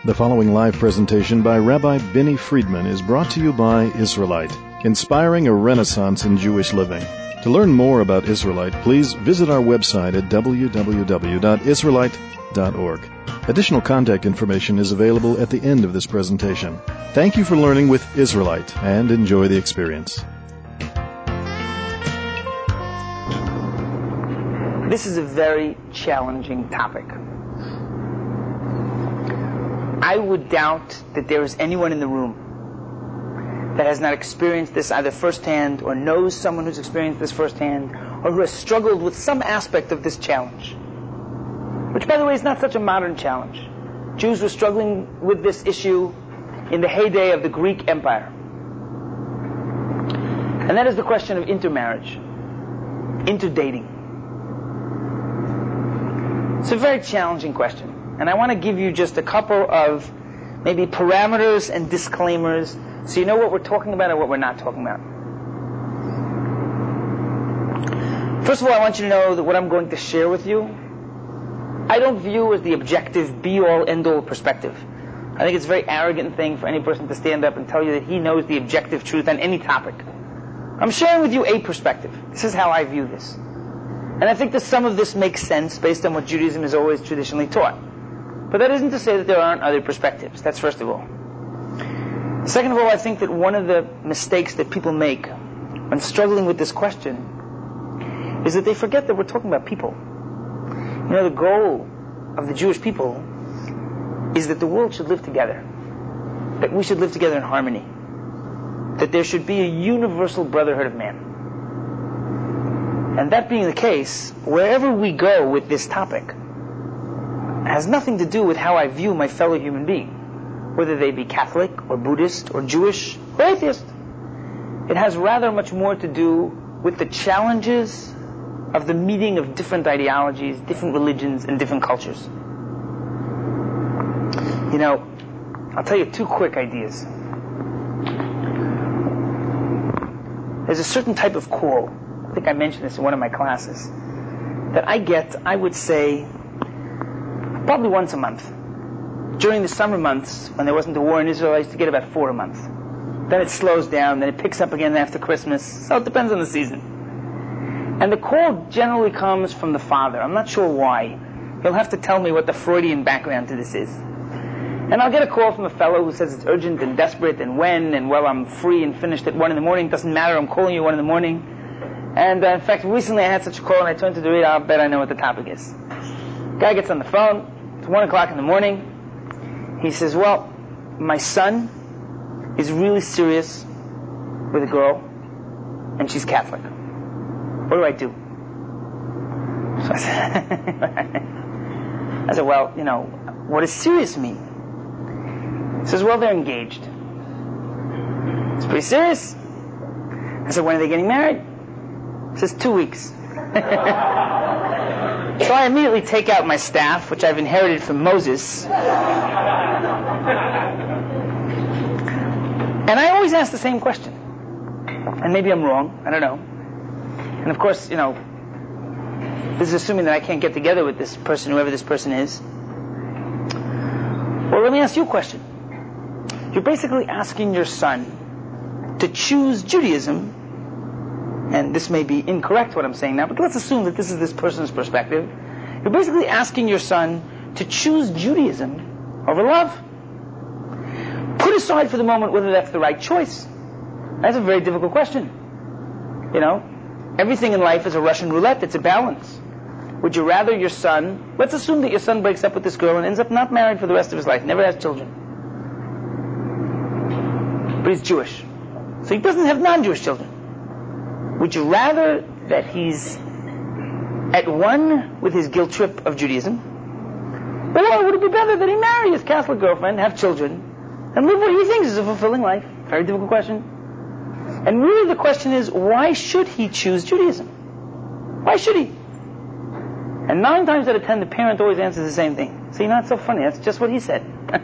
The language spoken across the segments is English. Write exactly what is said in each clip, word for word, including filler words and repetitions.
The following live presentation by Rabbi Benny Friedman is brought to you by Israelite, inspiring a renaissance in Jewish living. To learn more about Israelite, please visit our website at w w w dot israelite dot org. Additional contact information is available at the end of this presentation. Thank you for learning with Israelite and enjoy the experience. This is a very challenging topic. I would doubt that there is anyone in the room that has not experienced this either firsthand or knows someone who's experienced this firsthand or who has struggled with some aspect of this challenge. Which, by the way, is not such a modern challenge. Jews were struggling with this issue in the heyday of the Greek Empire. And that is the question of intermarriage, interdating. It's a very challenging question. And I want to give you just a couple of maybe parameters and disclaimers so you know what we're talking about and what we're not talking about. First of all, I want you to know that what I'm going to share with you, I don't view as the objective, be-all, end-all perspective. I think it's a very arrogant thing for any person to stand up and tell you that he knows the objective truth on any topic. I'm sharing with you a perspective. This is how I view this. And I think that some of this makes sense based on what Judaism has always traditionally taught. But that isn't to say that there aren't other perspectives. That's first of all. Second of all, I think that one of the mistakes that people make when struggling with this question is that they forget that we're talking about people. You know, the goal of the Jewish people is that the world should live together. That we should live together in harmony. That there should be a universal brotherhood of man. And that being the case, wherever we go with this topic has nothing to do with how I view my fellow human being, whether they be Catholic or Buddhist or Jewish or atheist. It has rather much more to do with the challenges of the meeting of different ideologies, different religions, and different cultures. You know, I'll tell you two quick ideas. There's a certain type of call, I think I mentioned this in one of my classes, that I get, I would say, probably once a month. During the summer months, when there wasn't a war in Israel, I used to get about four a month. Then it slows down, then it picks up again after Christmas. So it depends on the season. And the call generally comes from the father. I'm not sure why. You'll have to tell me what the Freudian background to this is. And I'll get a call from a fellow who says it's urgent and desperate and when, and well, I'm free and finished at one in the morning. Doesn't matter, I'm calling you at one in the morning. And uh, in fact, recently I had such a call and I turned to the radio, I'll bet I know what the topic is. Guy gets on the phone. It's one o'clock in the morning. He says, well, my son is really serious with a girl, and she's Catholic. What do I do? So I said, I said, well, you know, what does serious mean? He says, well, they're engaged. It's pretty serious. I said, when are they getting married? He says, two weeks. So I immediately take out my staff, which I've inherited from Moses. And I always ask the same question. And maybe I'm wrong, I don't know. And of course, you know, this is assuming that I can't get together with this person, whoever this person is. Well, let me ask you a question. You're basically asking your son to choose Judaism. And this may be incorrect what I'm saying now, but let's assume that this is this person's perspective. You're basically asking your son to choose Judaism over love. Put aside for the moment whether that's the right choice. That's a very difficult question. You know, everything in life is a Russian roulette. It's a balance. Would you rather your son, let's assume that your son breaks up with this girl and ends up not married for the rest of his life, never has children. But he's Jewish. So he doesn't have non-Jewish children. Would you rather that he's at one with his guilt trip of Judaism, or would it be better that he marry his Catholic girlfriend, have children, and live what he thinks is a fulfilling life? Very difficult question. And really the question is, why should he choose Judaism? Why should he? And nine times out of ten, the parent always answers the same thing. See, not so funny, that's just what he said.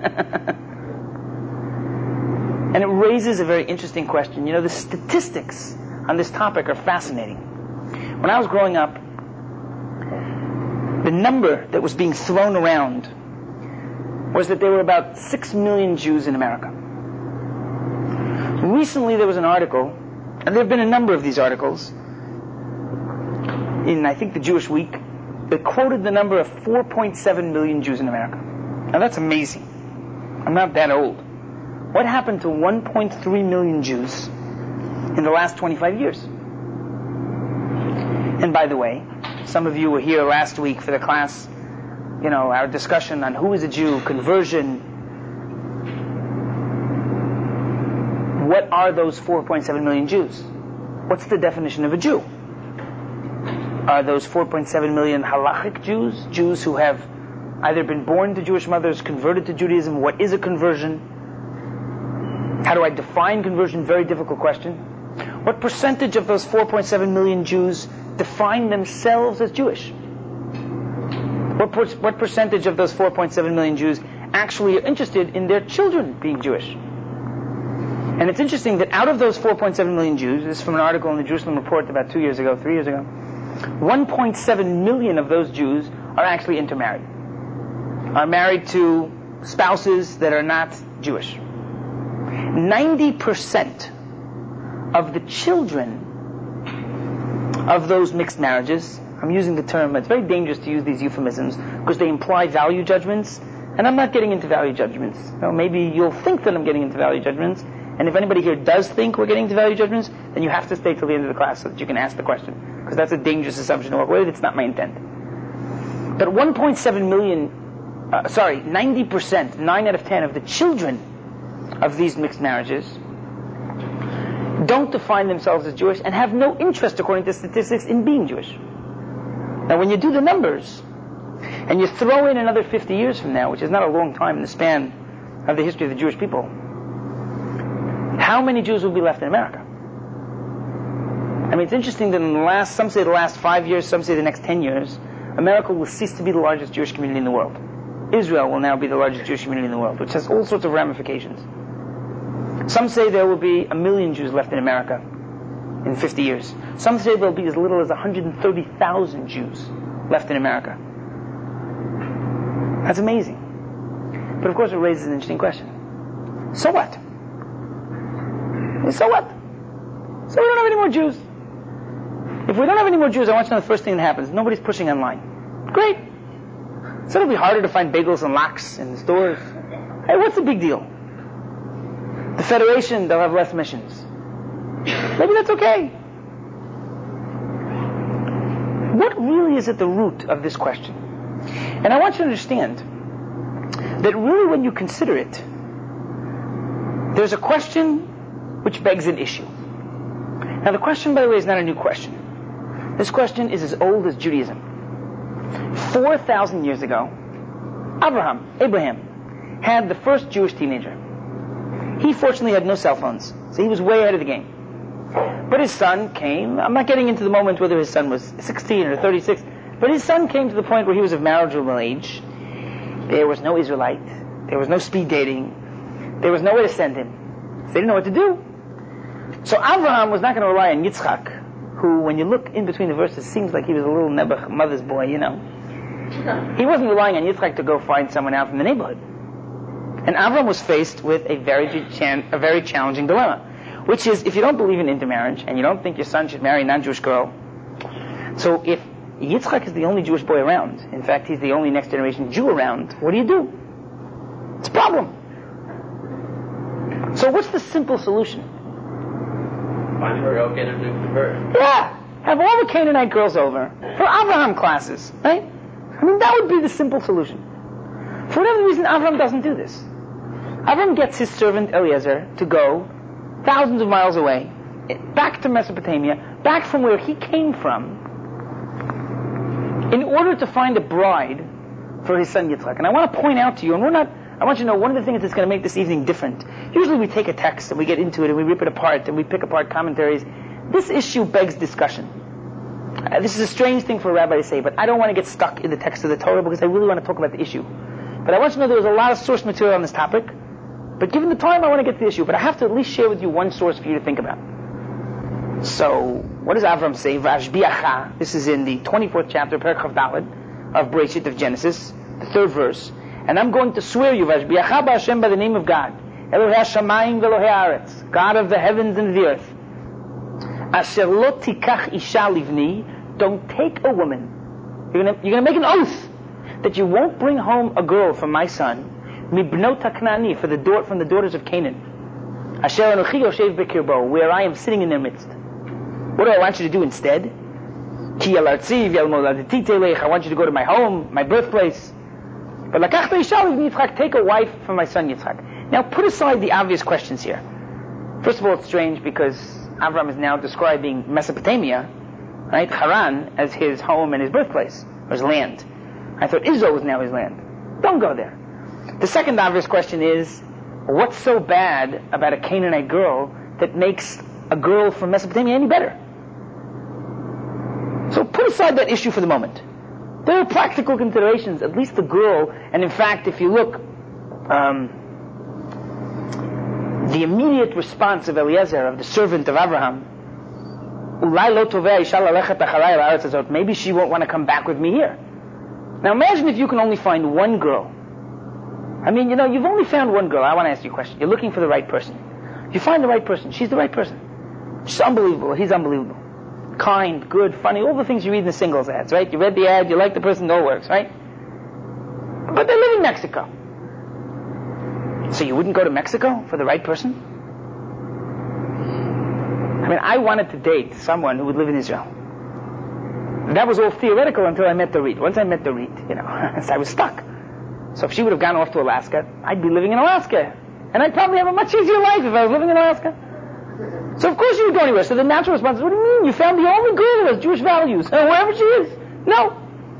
And it raises a very interesting question. You know, the statistics on this topic are fascinating. When I was growing up, the number that was being thrown around was that there were about six million Jews in America. Recently there was an article, and there have been a number of these articles, in I think the Jewish Week, that quoted the number of four point seven million Jews in America. Now that's amazing. I'm not that old. What happened to one point three million Jews in the last twenty-five years? And by the way, some of you were here last week for the class, you know, our discussion on who is a Jew, conversion. What are those four point seven million Jews? What's the definition of a Jew? Are those four point seven million halachic Jews? Jews who have either been born to Jewish mothers, converted to Judaism? What is a conversion? How do I define conversion? Very difficult question. What percentage of those four point seven million Jews define themselves as Jewish? What, per- what percentage of those four point seven million Jews actually are interested in their children being Jewish? And it's interesting that out of those four point seven million Jews, this is from an article in the Jerusalem Report about two years ago, three years ago, one point seven million of those Jews are actually intermarried, are married to spouses that are not Jewish. ninety percent of the children of those mixed marriages, I'm using the term, it's very dangerous to use these euphemisms because they imply value judgments, and I'm not getting into value judgments. You know, maybe you'll think that I'm getting into value judgments, and if anybody here does think we're getting into value judgments, then you have to stay till the end of the class so that you can ask the question, because that's a dangerous assumption to work with. It's not my intent. But one point seven million, uh, sorry, ninety percent, nine out of ten of the children of these mixed marriages don't define themselves as Jewish and have no interest, according to statistics, in being Jewish. Now, when you do the numbers, and you throw in another fifty years from now, which is not a long time in the span of the history of the Jewish people, how many Jews will be left in America? I mean, it's interesting that in the last, some say the last five years, some say the next ten years, America will cease to be the largest Jewish community in the world. Israel will now be the largest Jewish community in the world, which has all sorts of ramifications. Some say there will be a million Jews left in America in fifty years. Some say there will be as little as one hundred thirty thousand Jews left in America. That's amazing. But of course it raises an interesting question. So what? So what? So we don't have any more Jews. If we don't have any more Jews, I want you to know the first thing that happens. Nobody's pushing online. Great. So it'll be harder to find bagels and lax in the stores. Hey, what's the big deal? The Federation, they'll have less missions. Maybe that's okay. What really is at the root of this question? And I want you to understand that really when you consider it, there's a question which begs an issue. Now the question, by the way, is not a new question. This question is as old as Judaism. Four thousand years ago, Abraham, Abraham, had the first Jewish teenager. He fortunately had no cell phones, so he was way ahead of the game. But his son came, I'm not getting into the moment whether his son was sixteen or thirty-six, but his son came to the point where he was of marriageable age. There was no Israelite, there was no speed dating, there was nowhere to send him. So they didn't know what to do. So Abraham was not going to rely on Yitzchak, who, when you look in between the verses, seems like he was a little Nebuch mother's boy, you know. He wasn't relying on Yitzchak to go find someone out from the neighborhood. And Abraham was faced with a very, a very challenging dilemma, which is, if you don't believe in intermarriage, and you don't think your son should marry a non-Jewish girl, so if Yitzchak is the only Jewish boy around, in fact, he's the only next generation Jew around, what do you do? It's a problem. So what's the simple solution? Find a girl, get her to convert. Yeah, have all the Canaanite girls over for Abraham classes, right? I mean, that would be the simple solution. For whatever reason, Abraham doesn't do this. Abraham gets his servant Eliezer to go thousands of miles away, back to Mesopotamia, back from where he came from, in order to find a bride for his son Yitzchak. And I want to point out to you, and we're not, I want you to know one of the things that's going to make this evening different. Usually we take a text and we get into it and we rip it apart and we pick apart commentaries. This issue begs discussion. Uh, this is a strange thing for a rabbi to say, but I don't want to get stuck in the text of the Torah because I really want to talk about the issue. But I want you to know there's a lot of source material on this topic. But given the time, I want to get to the issue. But I have to at least share with you one source for you to think about. So, what does Avram say? Vashbiacha. This is in the twenty-fourth chapter, Perek Chav Daled, of Bereshit, of Genesis, the third verse. And I'm going to swear you, Vashbiacha Hashem, by the name of God, Elohei Hashamayim ve'Elohei Haaretz, God of the heavens and the earth. Asher lo tikach isha livni, don't take a woman. You're going you're to make an oath that you won't bring home a girl from my son, mibnot HaKna'ani, for the daughter, from the daughters of Canaan. Asher anochi yoshev bekirbo, where I am sitting in their midst. What do I want you to do instead? Ki al artzi v'al moladiti telech, I want you to go to my home, my birthplace. But lakachta isha livni Yitzchak, take a wife for my son Yitzchak. Now put aside the obvious questions here. First of all, it's strange because Avram is now describing Mesopotamia, right, Haran, as his home and his birthplace, or his land. I thought Israel was now his land. Don't go there. The second obvious question is, what's so bad about a Canaanite girl that makes a girl from Mesopotamia any better? So put aside that issue for the moment. There are practical considerations. At least the girl, and in fact, if you look, um, the immediate response of Eliezer, of the servant of Abraham, maybe she won't want to come back with me here. Now imagine if you can only find one girl. I mean, you know, you've only found one girl. I want to ask you a question. You're looking for the right person. You find the right person. She's the right person. She's unbelievable. He's unbelievable. Kind, good, funny, all the things you read in the singles ads, right? You read the ad, you like the person, it all works, right? But they live in Mexico. So you wouldn't go to Mexico for the right person? I mean, I wanted to date someone who would live in Israel. That was all theoretical until I met Dorit. Once I met Dorit, you know, I was stuck. So if she would have gone off to Alaska, I'd be living in Alaska. And I'd probably have a much easier life if I was living in Alaska. So of course you would go anywhere. So the natural response is, what do you mean? You found the only girl who has Jewish values. And wherever she is. No.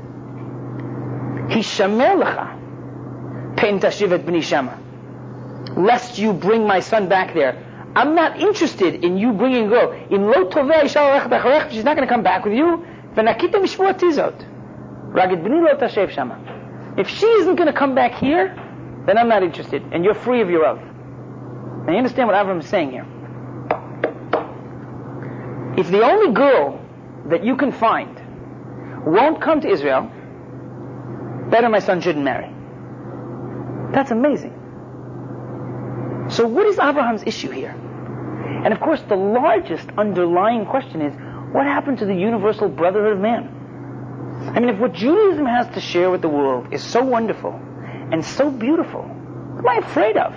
Hishamer lecha pen tashiv et b'ni shama, lest you bring my son back there. I'm not interested in you bringing a girl. Im lo tovei isha alech b'acharech, she's not going to come back with you. V'nakita mishvua tizot ragid b'ni lo tashev shama. If she isn't going to come back here, then I'm not interested, and you're free of your oath. Now you understand what Avram is saying here. If the only girl that you can find won't come to Israel, better my son shouldn't marry. That's amazing. So what is Abraham's issue here? And of course the largest underlying question is, what happened to the universal brotherhood of man? I mean, if what Judaism has to share with the world is so wonderful and so beautiful, what am I afraid of?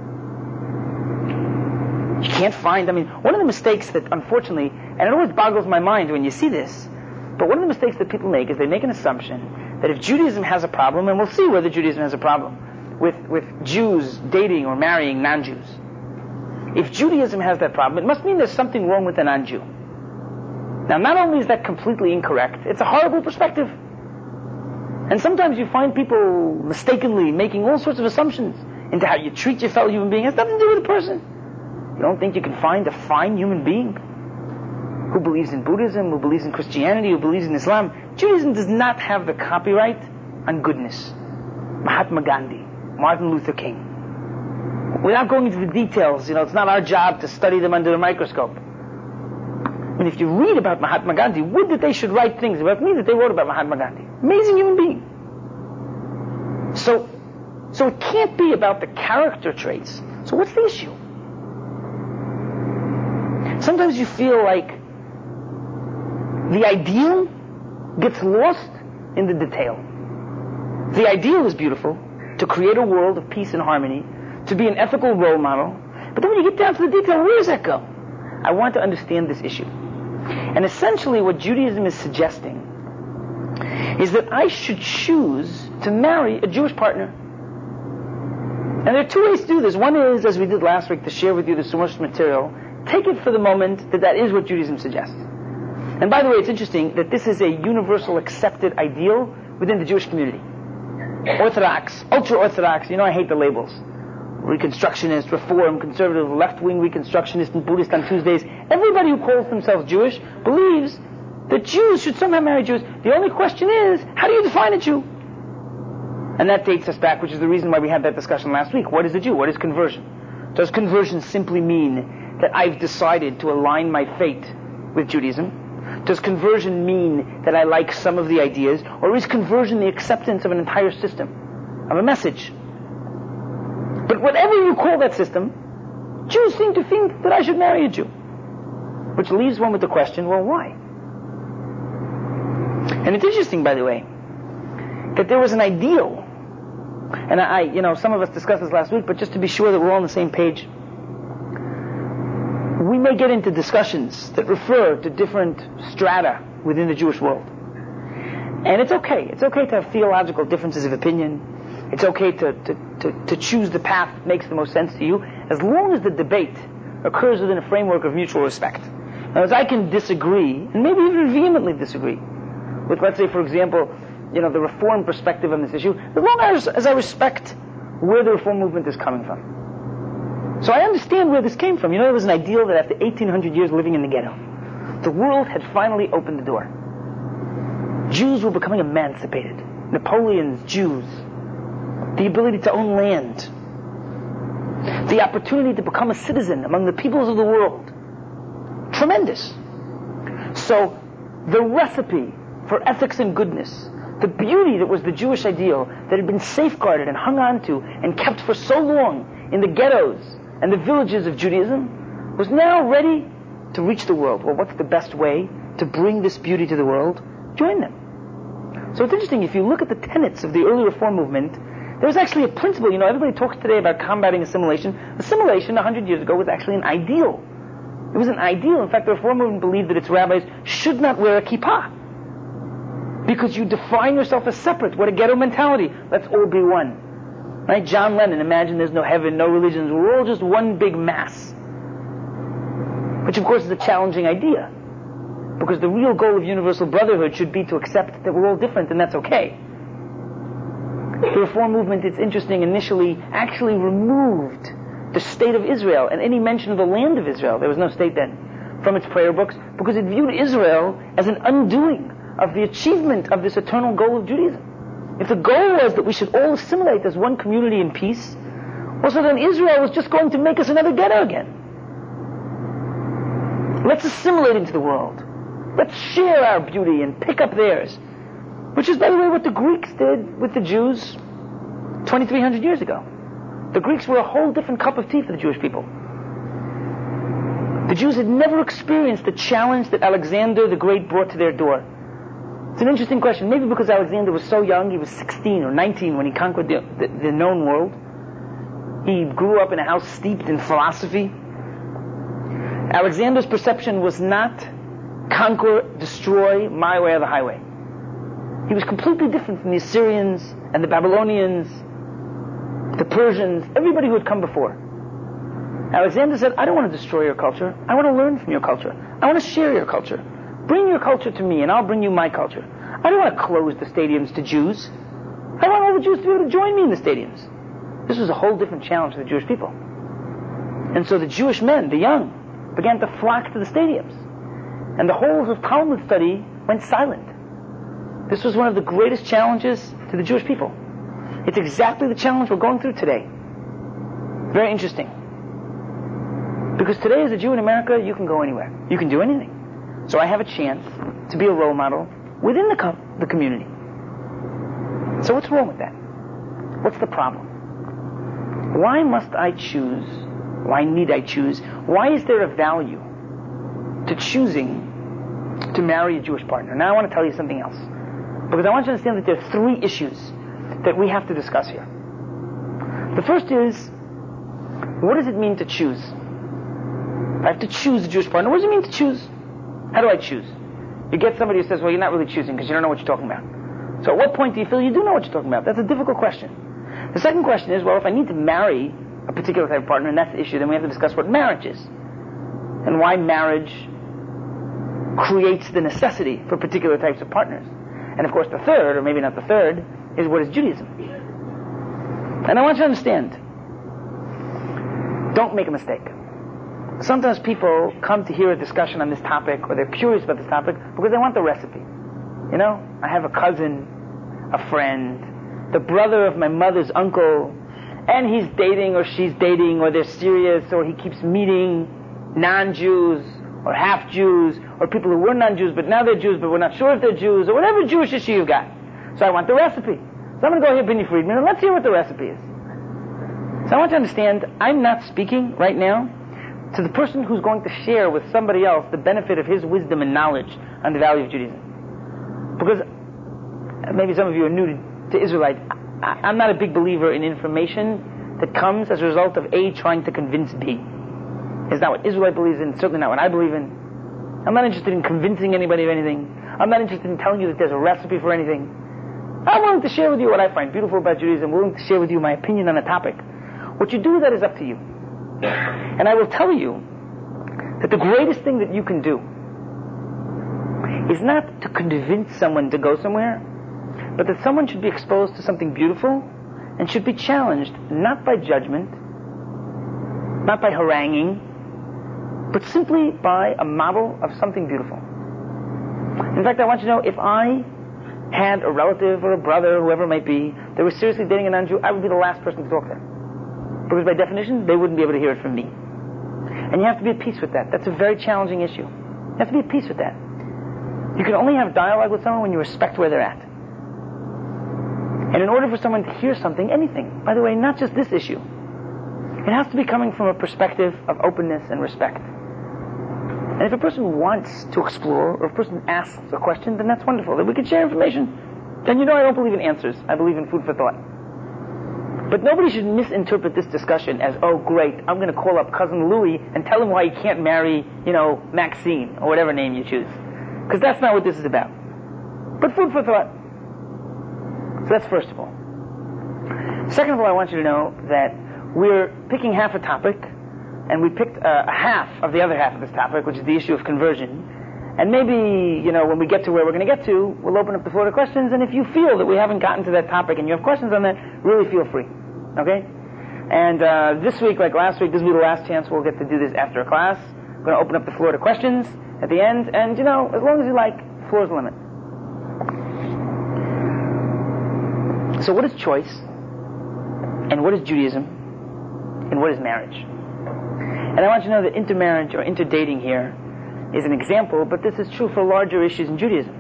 You can't find, I mean, one of the mistakes that unfortunately, and it always boggles my mind when you see this, but one of the mistakes that people make is they make an assumption that if Judaism has a problem, and we'll see whether Judaism has a problem, with, with Jews dating or marrying non-Jews. If Judaism has that problem, it must mean there's something wrong with a non-Jew. Now, not only is that completely incorrect, it's a horrible perspective. And sometimes you find people mistakenly making all sorts of assumptions into how you treat your fellow human being. It has nothing to do with the person. You don't think you can find a fine human being who believes in Buddhism, who believes in Christianity, who believes in Islam? Judaism does not have the copyright on goodness. Mahatma Gandhi, Martin Luther King. Without going into the details, you know, it's not our job to study them under the microscope. I mean, if you read about Mahatma Gandhi, would that they should write things about me that they wrote about Mahatma Gandhi. Amazing human being. So, so it can't be about the character traits. So what's the issue? Sometimes you feel like the ideal gets lost in the detail. The ideal is beautiful, to create a world of peace and harmony, to be an ethical role model. But then when you get down to the detail, where does that go? I want to understand this issue. And essentially what Judaism is suggesting is that I should choose to marry a Jewish partner. And there are two ways to do this. One is, as we did last week, to share with you the source material. Take it for the moment that that is what Judaism suggests. And by the way, it's interesting that this is a universal accepted ideal within the Jewish community. Orthodox, ultra-Orthodox, you know I hate the labels. Reconstructionist, Reform, Conservative, left-wing Reconstructionist, and Buddhist on Tuesdays. Everybody who calls themselves Jewish believes that Jews should somehow marry Jews. The only question is, how do you define a Jew? And that dates us back, which is the reason why we had that discussion last week. What is a Jew? What is conversion? Does conversion simply mean that I've decided to align my fate with Judaism? Does conversion mean that I like some of the ideas? Or is conversion the acceptance of an entire system? of a message. But whatever you call that system, Jews seem to think that I should marry a Jew. Which leaves one with the question, well, why? And it's interesting, by the way, that there was an ideal, and I, you know, some of us discussed this last week, but just to be sure that we're all on the same page, we may get into discussions that refer to different strata within the Jewish world. And it's okay. It's okay to have theological differences of opinion. It's okay to, to, to, to choose the path that makes the most sense to you, as long as the debate occurs within a framework of mutual respect. Now, as I can disagree, and maybe even vehemently disagree, with, let's say, for example, you know, the Reform perspective on this issue, as long as, as I respect where the Reform movement is coming from. So I understand where this came from. You know, there was an ideal that after eighteen hundred years living in the ghetto, the world had finally opened the door. Jews were becoming emancipated. Napoleon's Jews. The ability to own land. The opportunity to become a citizen among the peoples of the world. Tremendous. So, the recipe for ethics and goodness, the beauty that was the Jewish ideal that had been safeguarded and hung on to and kept for so long in the ghettos and the villages of Judaism, was now ready to reach the world. Well, what's the best way to bring this beauty to the world? Join them. So it's interesting, if you look at the tenets of the early Reform movement, there's actually a principle. You know, everybody talks today about combating assimilation. Assimilation one hundred years ago was actually an ideal. It was an ideal. In fact, the Reform movement believed that its rabbis should not wear a kippah, because you define yourself as separate. What a ghetto mentality. Let's all be one. Right? John Lennon, imagine there's no heaven, no religions. We're all just one big mass. Which, of course, is a challenging idea. Because the real goal of universal brotherhood should be to accept that we're all different, and that's okay. The Reform movement, it's interesting, initially actually removed the state of Israel and any mention of the land of Israel, there was no state then, from its prayer books, because it viewed Israel as an undoing of the achievement of this eternal goal of Judaism. If the goal was that we should all assimilate as one community in peace, well, so then Israel was just going to make us another ghetto again. Let's assimilate into the world. Let's share our beauty and pick up theirs. Which is, by the way, what the Greeks did with the Jews twenty-three hundred years ago. The Greeks were a whole different cup of tea for the Jewish people. The Jews had never experienced the challenge that Alexander the Great brought to their door. It's an interesting question. Maybe because Alexander was so young, he was sixteen or nineteen when he conquered the, the, the known world. He grew up in a house steeped in philosophy. Alexander's perception was not conquer, destroy, my way or the highway. He was completely different from the Assyrians and the Babylonians, the Persians, everybody who had come before. Alexander said, I don't want to destroy your culture. I want to learn from your culture. I want to share your culture. Bring your culture to me and I'll bring you my culture. I don't want to close the stadiums to Jews. I want all the Jews to be able to join me in the stadiums. This was a whole different challenge for the Jewish people. And so the Jewish men, the young, began to flock to the stadiums. And the halls of Talmud study went silent. This was one of the greatest challenges to the Jewish people. It's exactly the challenge we're going through today. Very interesting. Because today as a Jew in America, you can go anywhere. You can do anything. So I have a chance to be a role model within the, com- the community. So what's wrong with that? What's the problem? Why must I choose? Why need I choose? Why is there a value to choosing to marry a Jewish partner? Now I want to tell you something else. Because I want you to understand that there are three issues that we have to discuss here. The first is, what does it mean to choose? I have to choose a Jewish partner. What does it mean to choose? How do I choose? You get somebody who says, well, you're not really choosing because you don't know what you're talking about. So at what point do you feel you do know what you're talking about? That's a difficult question. The second question is, well, if I need to marry a particular type of partner, and that's the issue, then we have to discuss what marriage is. And why marriage creates the necessity for particular types of partners. And of course the third, or maybe not the third, is what is Judaism. And I want you to understand, don't make a mistake. Sometimes people come to hear a discussion on this topic, or they're curious about this topic, because they want the recipe. You know, I have a cousin, a friend, the brother of my mother's uncle, and he's dating, or she's dating, or they're serious, or he keeps meeting non-Jews, or half-Jews, or people who were non-Jews, but now they're Jews, but we're not sure if they're Jews, or whatever Jewish issue you've got. So I want the recipe. So I'm going to go here, Benny Friedman, and let's hear what the recipe is. So I want you to understand, I'm not speaking right now to the person who's going to share with somebody else the benefit of his wisdom and knowledge on the value of Judaism. Because maybe some of you are new to, to Israelite. I, I'm not a big believer in information that comes as a result of A, trying to convince B. It's not what Israelite believes in, certainly not what I believe in. I'm not interested in convincing anybody of anything. I'm not interested in telling you that there's a recipe for anything. I'm willing to share with you what I find beautiful about Judaism. I'm willing to share with you my opinion on a topic. What you do with that is up to you. And I will tell you that the greatest thing that you can do is not to convince someone to go somewhere, but that someone should be exposed to something beautiful and should be challenged not by judgment, not by haranguing, but simply by a model of something beautiful. In fact, I want you to know, if I had a relative or a brother, or whoever it might be, that was seriously dating a non-Jew, I would be the last person to talk to them. Because by definition, they wouldn't be able to hear it from me. And you have to be at peace with that. That's a very challenging issue. You have to be at peace with that. You can only have dialogue with someone when you respect where they're at. And in order for someone to hear something, anything, by the way, not just this issue, it has to be coming from a perspective of openness and respect. And if a person wants to explore, or if a person asks a question, then that's wonderful. Then we can share information. And you know I don't believe in answers. I believe in food for thought. But nobody should misinterpret this discussion as, oh great, I'm going to call up Cousin Louie and tell him why he can't marry, you know, Maxine, or whatever name you choose. Because that's not what this is about. But food for thought. So that's first of all. Second of all, I want you to know that we're picking half a topic, and we picked uh, a half of the other half of this topic, which is the issue of conversion. And maybe, you know, when we get to where we're going to get to, we'll open up the floor to questions, and if you feel that we haven't gotten to that topic and you have questions on that, really feel free. Okay? And uh, this week, like last week, this will be the last chance we'll get to do this after a class. We're going to open up the floor to questions at the end, and, you know, as long as you like, the floor's the limit. So what is choice? And what is Judaism? And what is marriage? And I want you to know that intermarriage or interdating here is an example, but this is true for larger issues in Judaism.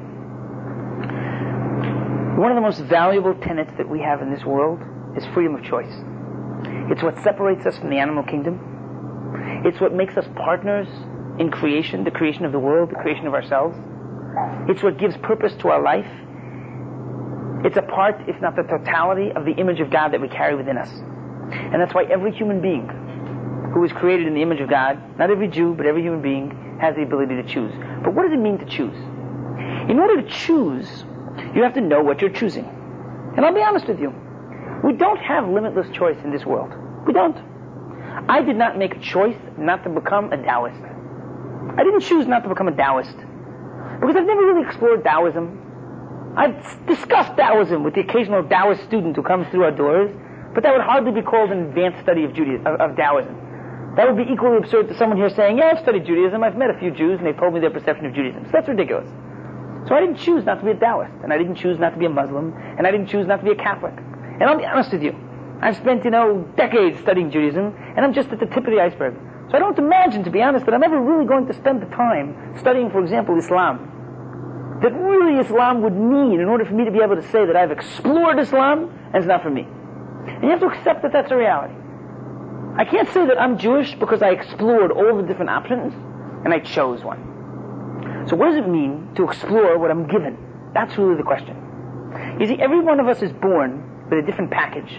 One of the most valuable tenets that we have in this world is freedom of choice. It's what separates us from the animal kingdom. It's what makes us partners in creation, the creation of the world, the creation of ourselves. It's what gives purpose to our life. It's a part, if not the totality, of the image of God that we carry within us. And that's why every human being who is created in the image of God, not every Jew, but every human being, has the ability to choose. But what does it mean to choose? In order to choose, you have to know what you're choosing. And I'll be honest with you. We don't have limitless choice in this world. We don't. I did not make a choice not to become a Taoist. I didn't choose not to become a Taoist. Because I've never really explored Taoism. I've discussed Taoism with the occasional Taoist student who comes through our doors, but that would hardly be called an advanced study of Judaism, of, of Taoism. That would be equally absurd to someone here saying, yeah, I've studied Judaism, I've met a few Jews, and they've told me their perception of Judaism. So that's ridiculous. So I didn't choose not to be a Taoist, and I didn't choose not to be a Muslim, and I didn't choose not to be a Catholic. And I'll be honest with you, I've spent, you know, decades studying Judaism, and I'm just at the tip of the iceberg. So I don't imagine, to be honest, that I'm ever really going to spend the time studying, for example, Islam. That really Islam would need in order for me to be able to say that I've explored Islam, and it's not for me. And you have to accept that that's a reality. I can't say that I'm Jewish because I explored all the different options, and I chose one. So what does it mean to explore what I'm given? That's really the question. You see, every one of us is born with a different package.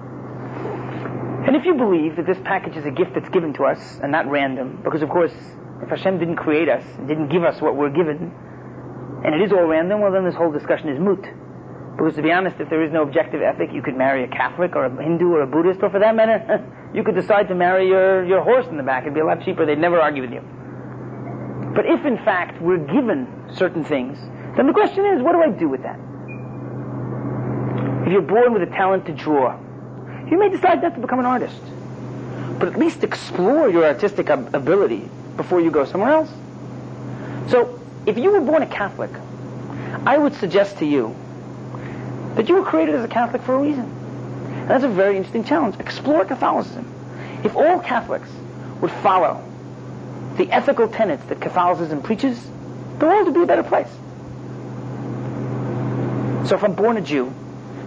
And if you believe that this package is a gift that's given to us, and not random, because of course, if Hashem didn't create us, and didn't give us what we're given, and it is all random, well then this whole discussion is moot. Because to be honest, if there is no objective ethic, you could marry a Catholic or a Hindu or a Buddhist, or for that matter, you could decide to marry your, your horse in the back. It'd be a lot cheaper. They'd never argue with you. But if in fact we're given certain things, then the question is, what do I do with that? If you're born with a talent to draw, you may decide not to become an artist. But at least explore your artistic ab- ability before you go somewhere else. So, if you were born a Catholic, I would suggest to you that you were created as a Catholic for a reason. And that's a very interesting challenge. Explore Catholicism. If all Catholics would follow the ethical tenets that Catholicism preaches, the world would be a better place. So if I'm born a Jew, I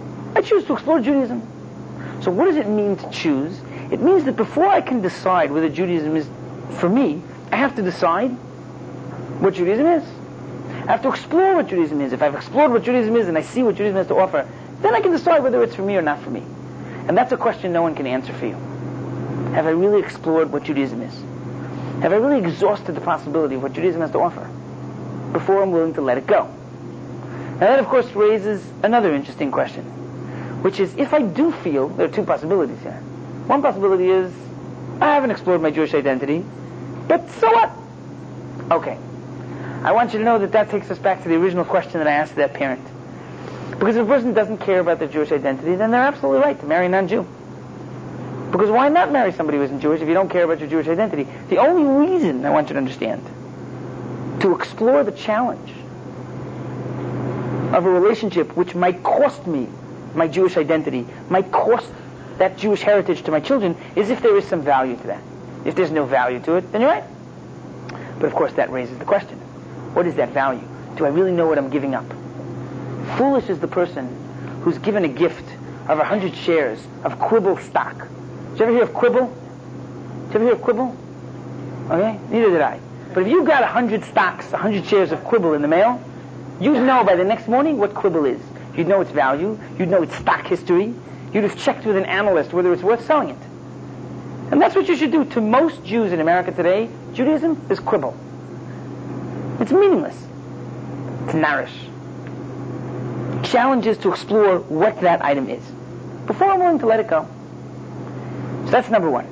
choose to explore Judaism. So what does it mean to choose? It means that before I can decide whether Judaism is for me, I have to decide what Judaism is. I have to explore what Judaism is. If I've explored what Judaism is and I see what Judaism has to offer, then I can decide whether it's for me or not for me. And that's a question no one can answer for you. Have I really explored what Judaism is? Have I really exhausted the possibility of what Judaism has to offer before I'm willing to let it go? Now that, of course, raises another interesting question, which is, if I do feel, there are two possibilities here. One possibility is, I haven't explored my Jewish identity, but so what? Okay. I want you to know that that takes us back to the original question that I asked that parent. Because if a person doesn't care about their Jewish identity, then they're absolutely right to marry a non-Jew. Because why not marry somebody who isn't Jewish if you don't care about your Jewish identity? The only reason, I want you to understand, to explore the challenge of a relationship which might cost me my Jewish identity, might cost that Jewish heritage to my children, is if there is some value to that. If there's no value to it, then you're right. But of course that raises the question, what is that value? Do I really know what I'm giving up? Foolish is the person who's given a gift of a hundred shares of Quibble stock. Did you ever hear of Quibble? Did you ever hear of Quibble? Okay, neither did I. But if you got a hundred stocks, a hundred shares of Quibble in the mail, you'd know by the next morning what Quibble is. You'd know its value. You'd know its stock history. You'd have checked with an analyst whether it's worth selling it. And that's what you should do. To most Jews in America today, Judaism is Quibble. It's meaningless. It's nourish. The challenge is to explore what that item is before I'm willing to let it go. So that's number one.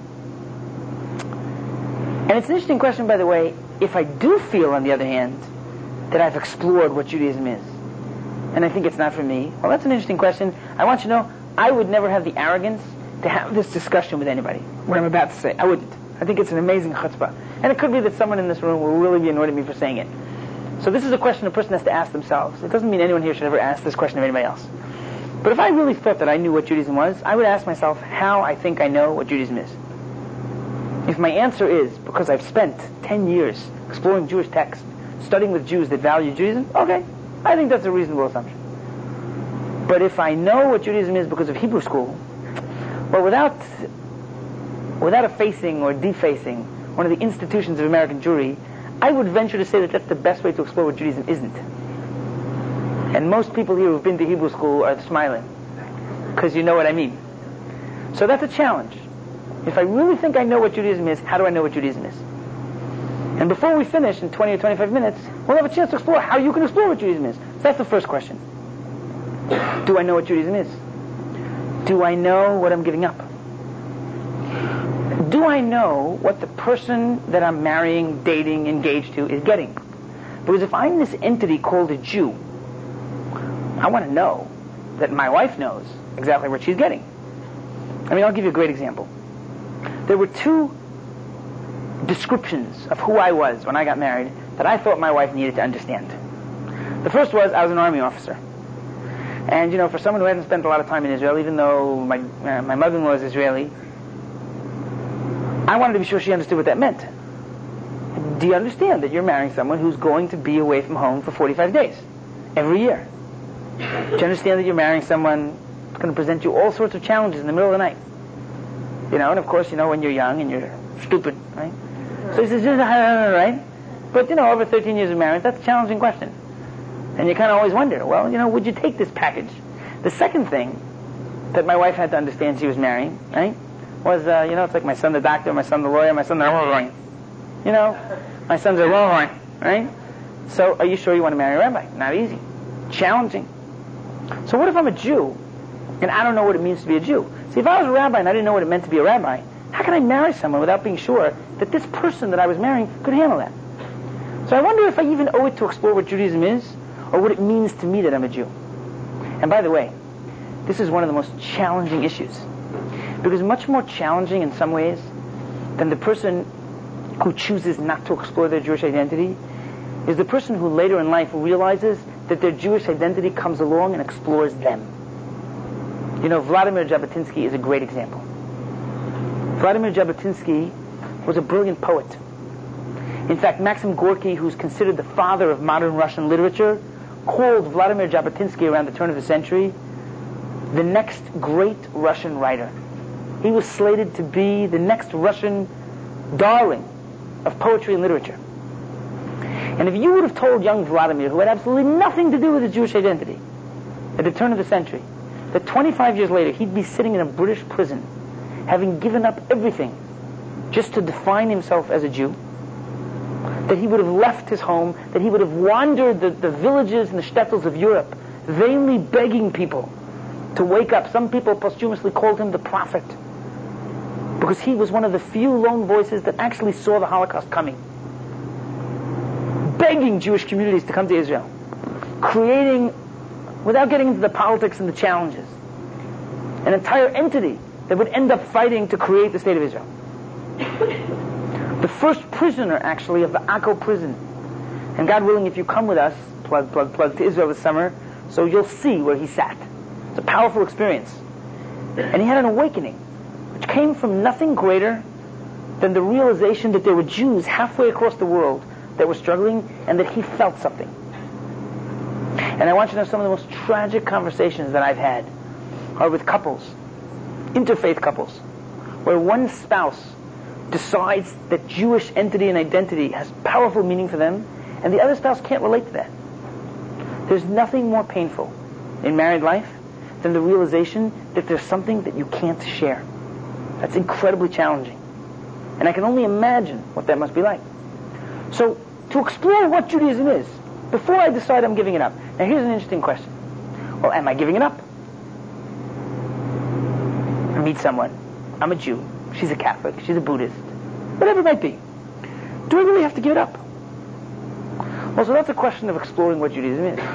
And it's an interesting question, by the way, if I do feel, on the other hand, that I've explored what Judaism is, and I think it's not for me, well, that's an interesting question. I want you to know, I would never have the arrogance to have this discussion with anybody, what I'm about to say. I wouldn't. I think it's an amazing chutzpah. And it could be that someone in this room will really be annoyed at me for saying it. So this is a question a person has to ask themselves. It doesn't mean anyone here should ever ask this question of anybody else. But if I really thought that I knew what Judaism was, I would ask myself how I think I know what Judaism is. If my answer is because I've spent ten years exploring Jewish texts, studying with Jews that value Judaism, okay, I think that's a reasonable assumption. But if I know what Judaism is because of Hebrew school, well, without without effacing or defacing one of the institutions of American Jewry, I would venture to say that that's the best way to explore what Judaism isn't. And most people here who've been to Hebrew school are smiling, because you know what I mean. So that's a challenge. If I really think I know what Judaism is, how do I know what Judaism is? And before we finish in twenty or twenty-five minutes, we'll have a chance to explore how you can explore what Judaism is. So that's the first question. Do I know what Judaism is? Do I know what I'm giving up? Do I know what the person that I'm marrying, dating, engaged to is getting? Because if I'm this entity called a Jew, I want to know that my wife knows exactly what she's getting. I mean, I'll give you a great example. There were two descriptions of who I was when I got married that I thought my wife needed to understand. The first was I was an army officer. And, you know, for someone who hadn't spent a lot of time in Israel, even though my uh, my mother-in-law is Israeli, I wanted to be sure she understood what that meant. Do you understand that you're marrying someone who's going to be away from home for forty-five days every year? Do you understand that you're marrying someone who's going to present you all sorts of challenges in the middle of the night? You know, and of course, you know, when you're young and you're stupid, right? So he says, right? But, you know, over thirteen years of marriage, that's a challenging question. And you kind of always wonder, well, you know, would you take this package? The second thing that my wife had to understand she was marrying, right, was, uh, you know, it's like my son the doctor, my son the lawyer, my son the lawyer. You know, my son's a lawyer, right? So are you sure you want to marry a rabbi? Not easy. Challenging. So what if I'm a Jew and I don't know what it means to be a Jew? See, if I was a rabbi and I didn't know what it meant to be a rabbi, how can I marry someone without being sure that this person that I was marrying could handle that? So I wonder if I even owe it to explore what Judaism is, or what it means to me that I'm a Jew. And by the way, this is one of the most challenging issues. Because much more challenging in some ways than the person who chooses not to explore their Jewish identity is the person who later in life realizes that their Jewish identity comes along and explores them. You know, Vladimir Jabotinsky is a great example. Vladimir Jabotinsky was a brilliant poet. In fact, Maxim Gorky, who's considered the father of modern Russian literature, called Vladimir Jabotinsky around the turn of the century the next great Russian writer. He was slated to be the next Russian darling of poetry and literature. And if you would have told young Vladimir, who had absolutely nothing to do with his Jewish identity, at the turn of the century, that twenty-five years later he'd be sitting in a British prison, having given up everything just to define himself as a Jew, that he would have left his home, that he would have wandered the, the villages and the shtetls of Europe, vainly begging people to wake up. Some people posthumously called him the prophet, because he was one of the few lone voices that actually saw the Holocaust coming, begging Jewish communities to come to Israel, creating, without getting into the politics and the challenges, an entire entity that would end up fighting to create the state of Israel. The first prisoner, actually, of the Akko prison. And God willing, if you come with us, plug, plug, plug, to Israel this summer, so you'll see where he sat. It's a powerful experience. And he had an awakening, which came from nothing greater than the realization that there were Jews halfway across the world that were struggling, and that he felt something. And I want you to know some of the most tragic conversations that I've had are with couples, interfaith couples, where one spouse decides that Jewish entity and identity has powerful meaning for them, and the other spouse can't relate to that. There's nothing more painful in married life than the realization that there's something that you can't share. That's incredibly challenging. And I can only imagine what that must be like. So, to explore what Judaism is, before I decide I'm giving it up. Now here's an interesting question. Well, am I giving it up? I meet someone. I'm a Jew. She's a Catholic. She's a Buddhist. Whatever it might be. Do I really have to give it up? Well, so that's a question of exploring what Judaism is.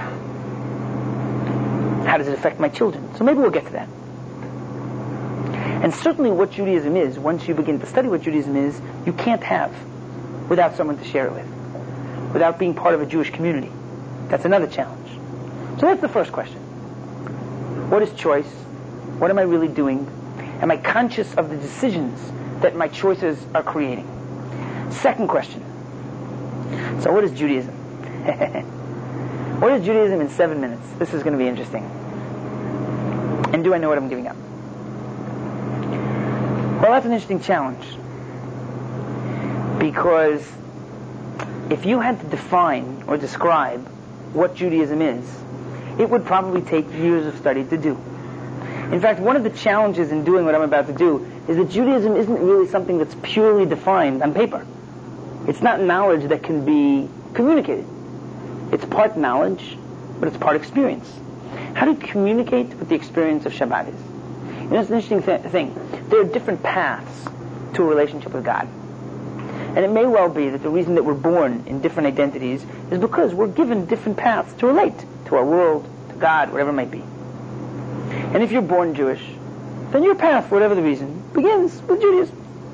How does it affect my children? So maybe we'll get to that. And certainly what Judaism is, once you begin to study what Judaism is, you can't have without someone to share it with, without being part of a Jewish community. That's another challenge. So that's the first question. What is choice? What am I really doing? Am I conscious of the decisions that my choices are creating? Second question. So what is Judaism? What is Judaism in seven minutes? This is going to be interesting. And do I know what I'm giving up? Well, that's an interesting challenge. Because if you had to define or describe what Judaism is, it would probably take years of study to do. In fact, one of the challenges in doing what I'm about to do is that Judaism isn't really something that's purely defined on paper. It's not knowledge that can be communicated. It's part knowledge, but it's part experience. How do you communicate what the experience of Shabbat is? You know, it's an interesting th- thing. There are different paths to a relationship with God. And it may well be that the reason that we're born in different identities is because we're given different paths to relate to our world, to God, whatever it might be. And if you're born Jewish, then your path, for whatever the reason, begins with Judaism.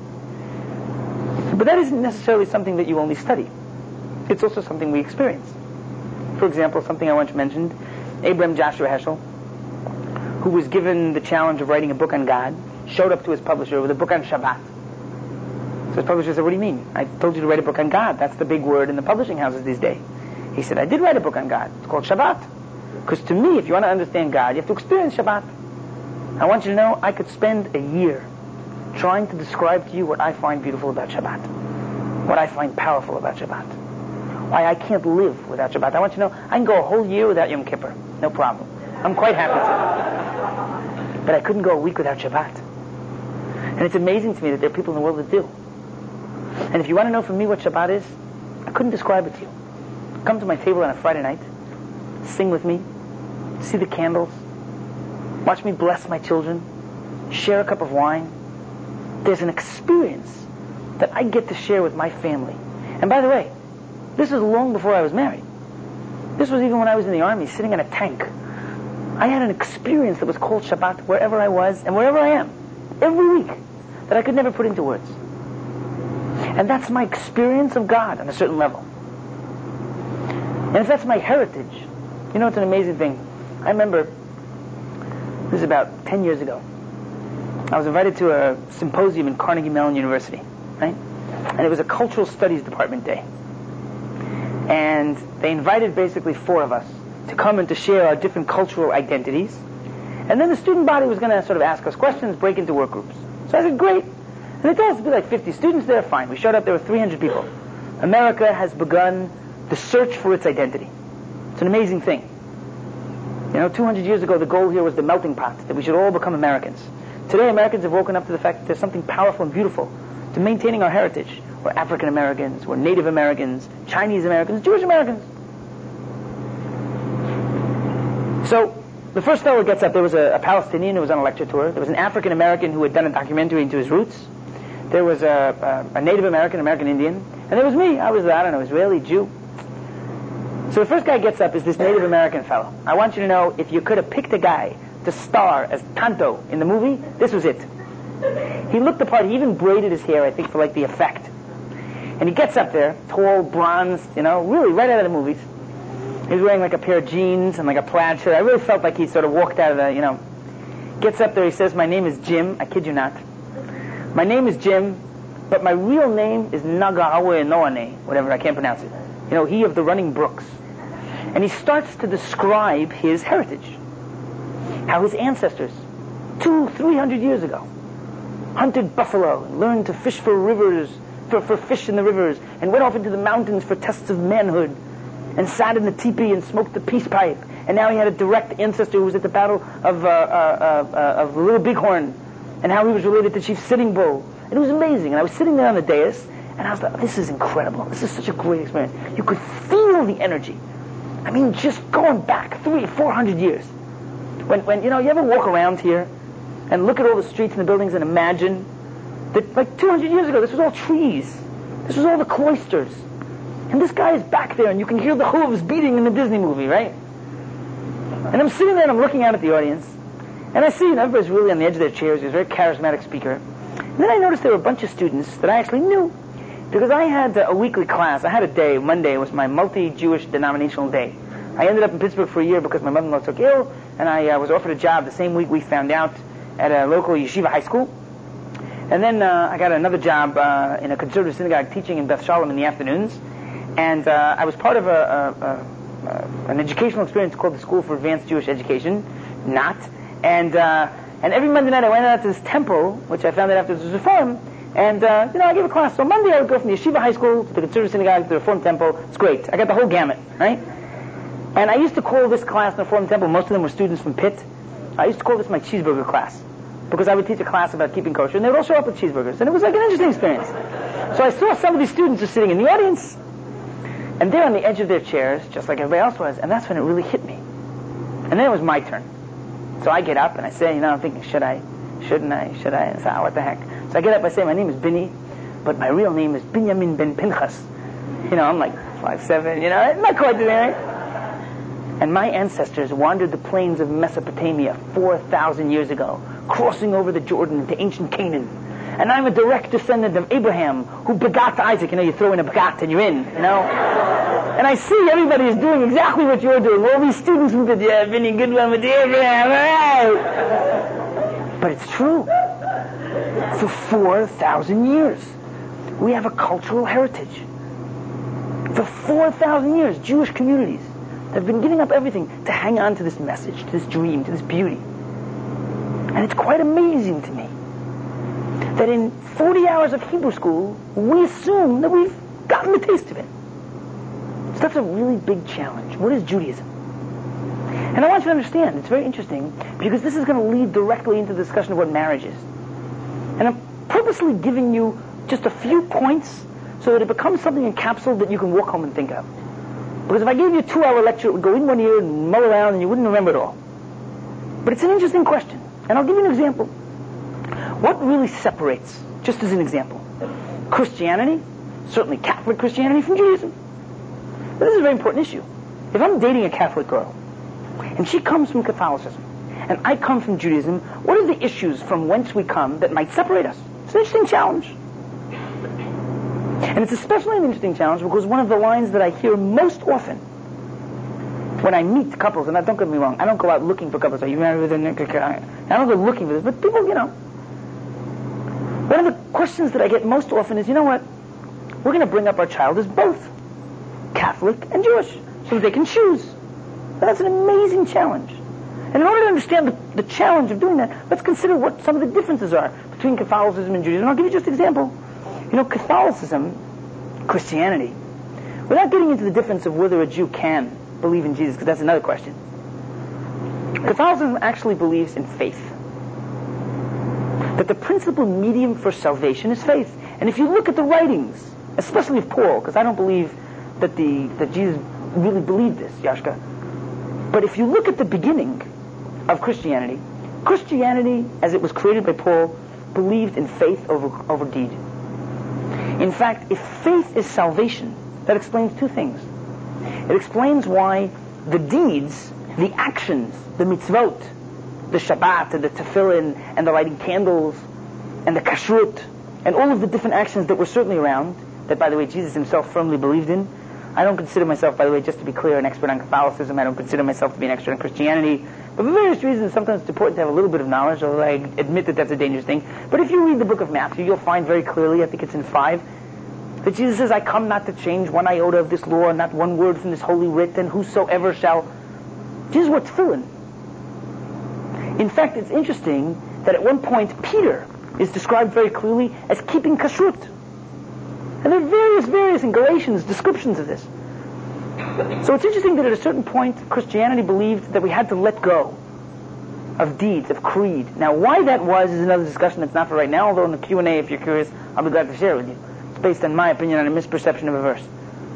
But that isn't necessarily something that you only study. It's also something we experience. For example, something I once mentioned, Abraham Joshua Heschel, who was given the challenge of writing a book on God, showed up to his publisher with a book on Shabbat. So his publisher said, what do you mean? I told you to write a book on God. That's the big word in the publishing houses these days. He said, I did write a book on God. It's called Shabbat. Because to me, if you want to understand God, you have to experience Shabbat. I want you to know I could spend a year trying to describe to you what I find beautiful about Shabbat, what I find powerful about Shabbat, why I can't live without Shabbat. I want you to know I can go a whole year without Yom Kippur. No problem. I'm quite happy to. But I couldn't go a week without Shabbat. And it's amazing to me that there are people in the world that do. And if you want to know from me what Shabbat is, I couldn't describe it to you. Come to my table on a Friday night, sing with me, see the candles, watch me bless my children, share a cup of wine. There's an experience that I get to share with my family. And by the way, this was long before I was married. This was even when I was in the army, sitting in a tank. I had an experience that was called Shabbat wherever I was and wherever I am, every week, that I could never put into words. And that's my experience of God on a certain level. And if that's my heritage, you know, it's an amazing thing. I remember, this is about ten years ago, I was invited to a symposium in Carnegie Mellon University, right? And it was a cultural studies department day. And they invited basically four of us to come and to share our different cultural identities And then the student body was going to sort of ask us questions, break into work groups. So I said, great. And they told us to be like fifty students there, fine. We showed up, there were three hundred people. America has begun the search for its identity. It's an amazing thing. You know, two hundred years ago, the goal here was the melting pot, that we should all become Americans. Today, Americans have woken up to the fact that there's something powerful and beautiful to maintaining our heritage. We're African Americans, we're Native Americans, Chinese Americans, Jewish Americans. So, the first fellow gets up. There was a, a Palestinian who was on a lecture tour. There was an African American who had done a documentary into his roots. There was a, a, a Native American, American Indian. And there was me. I was, I don't know, Israeli, Jew. So the first guy gets up is this Native American fellow. I want you to know, if you could have picked a guy to star as Tonto in the movie, this was it. He looked the part. He even braided his hair, I think, for like the effect. And he gets up there, tall, bronzed, you know, really right out of the movies. He was wearing like a pair of jeans and like a plaid shirt. I really felt like he sort of walked out of the, you know. Gets up there, he says, my name is Jim. I kid you not. My name is Jim, but my real name is Nagahawe Noane, whatever, I can't pronounce it. You know, he of the running brooks. And he starts to describe his heritage. How his ancestors, two, three hundred years ago, hunted buffalo and learned to fish for rivers, for, for fish in the rivers, and went off into the mountains for tests of manhood, and sat in the teepee and smoked the peace pipe. And now he had a direct ancestor who was at the battle of, uh, uh, uh, of Little Bighorn, and how he was related to Chief Sitting Bull. And it was amazing. And I was sitting there on the dais, and I was like, this is incredible. This is such a great experience. You could feel the energy. I mean, just going back three, four hundred years. When, when, you know, you ever walk around here and look at all the streets and the buildings and imagine that, like, two hundred years ago, this was all trees. This was all the cloisters. And this guy is back there, and you can hear the hooves beating in the Disney movie, right? And I'm sitting there, and I'm looking out at the audience, and I see, you know, everybody's really on the edge of their chairs. He was a very charismatic speaker. And then I noticed there were a bunch of students that I actually knew, because I had a weekly class. I had a day. Monday was my multi-Jewish denominational day. I ended up in Pittsburgh for a year because my mother-in-law took ill, and I uh, was offered a job the same week we found out at a local yeshiva high school. And then uh, I got another job uh, in a conservative synagogue teaching in Beth Shalom in the afternoons. And uh, I was part of a, a, a, an educational experience called the School for Advanced Jewish Education, N O T. And uh, and every Monday night I went out to this temple, which I found out after this was Reform. And uh, you know, I gave a class. So Monday I would go from the yeshiva high school to the conservative synagogue to the Reform temple. It's great. I got the whole gamut, right? And I used to call this class in the Reform temple. Most of them were students from Pitt. I used to call this my cheeseburger class, because I would teach a class about keeping kosher, and they would all show up with cheeseburgers, and it was like an interesting experience. So I saw some of these students were sitting in the audience, and they're on the edge of their chairs, just like everybody else was, and that's when it really hit me. And then it was my turn. So I get up, and I say, you know, I'm thinking, should I, shouldn't I, should I? And I say, oh, what the heck. So I get up, I say, my name is Bini, but my real name is Binyamin ben Pinchas. You know, I'm like five seven, you know, not quite doing it. And my ancestors wandered the plains of Mesopotamia four thousand years ago, crossing over the Jordan into ancient Canaan. And I'm a direct descendant of Abraham, who begot Isaac. You know, you throw in a begot and you're in, you know. And I see everybody is doing exactly what you're doing. All these students who did, yeah, Vinny, good one with the Abraham, all right. But it's true. For four thousand years, we have a cultural heritage. For four thousand years, Jewish communities have been giving up everything to hang on to this message, to this dream, to this beauty. And it's quite amazing to me that in forty hours of Hebrew school, we assume that we've gotten the taste of it. So that's a really big challenge. What is Judaism? And I want you to understand, it's very interesting, because this is going to lead directly into the discussion of what marriage is. And I'm purposely giving you just a few points so that it becomes something encapsulated that you can walk home and think of. Because if I gave you a two-hour lecture, it would go in one ear and mull around and you wouldn't remember it all. But it's an interesting question. And I'll give you an example. What really separates, just as an example, Christianity, certainly Catholic Christianity, from Judaism? This is a very important issue. If I'm dating a Catholic girl, and she comes from Catholicism, and I come from Judaism, what are the issues from whence we come that might separate us? It's an interesting challenge. And it's especially an interesting challenge because one of the lines that I hear most often when I meet couples, and don't get me wrong, I don't go out looking for couples. Are you married with a... I don't go looking for this, but people, you know. One of the questions that I get most often is, you know what? We're going to bring up our child as both Catholic and Jewish so that they can choose. And that's an amazing challenge. And in order to understand the, the challenge of doing that, let's consider what some of the differences are between Catholicism and Judaism. I'll give you just an example. You know, Catholicism, Christianity, without getting into the difference of whether a Jew can believe in Jesus, because that's another question. Catholicism actually believes in faith. That the principal medium for salvation is faith. And if you look at the writings, especially of Paul, because I don't believe that the that Jesus really believed this, Yashka. But if you look at the beginning of Christianity, Christianity, as it was created by Paul, believed in faith over, over deed. In fact, if faith is salvation, that explains two things. It explains why the deeds, the actions, the mitzvot, the Shabbat and the tefillin and the lighting candles and the kashrut and all of the different actions that were certainly around, that, by the way, Jesus himself firmly believed in. I don't consider myself, by the way, just to be clear, an expert on Catholicism. I don't consider myself to be an expert on Christianity. But for various reasons, sometimes it's important to have a little bit of knowledge, although I admit that that's a dangerous thing. But if you read the book of Matthew, you'll find very clearly, I think it's in five, that Jesus says, I come not to change one iota of this law, not one word from this holy writ, and whosoever shall... Jesus wore tefillin. In fact, it's interesting that at one point, Peter is described very clearly as keeping kashrut. And there are various, various in Galatians descriptions of this. So it's interesting that at a certain point, Christianity believed that we had to let go of deeds, of creed. Now, why that was is another discussion that's not for right now, although in the Q and A, if you're curious, I'll be glad to share it with you. It's based on my opinion on a misperception of a verse.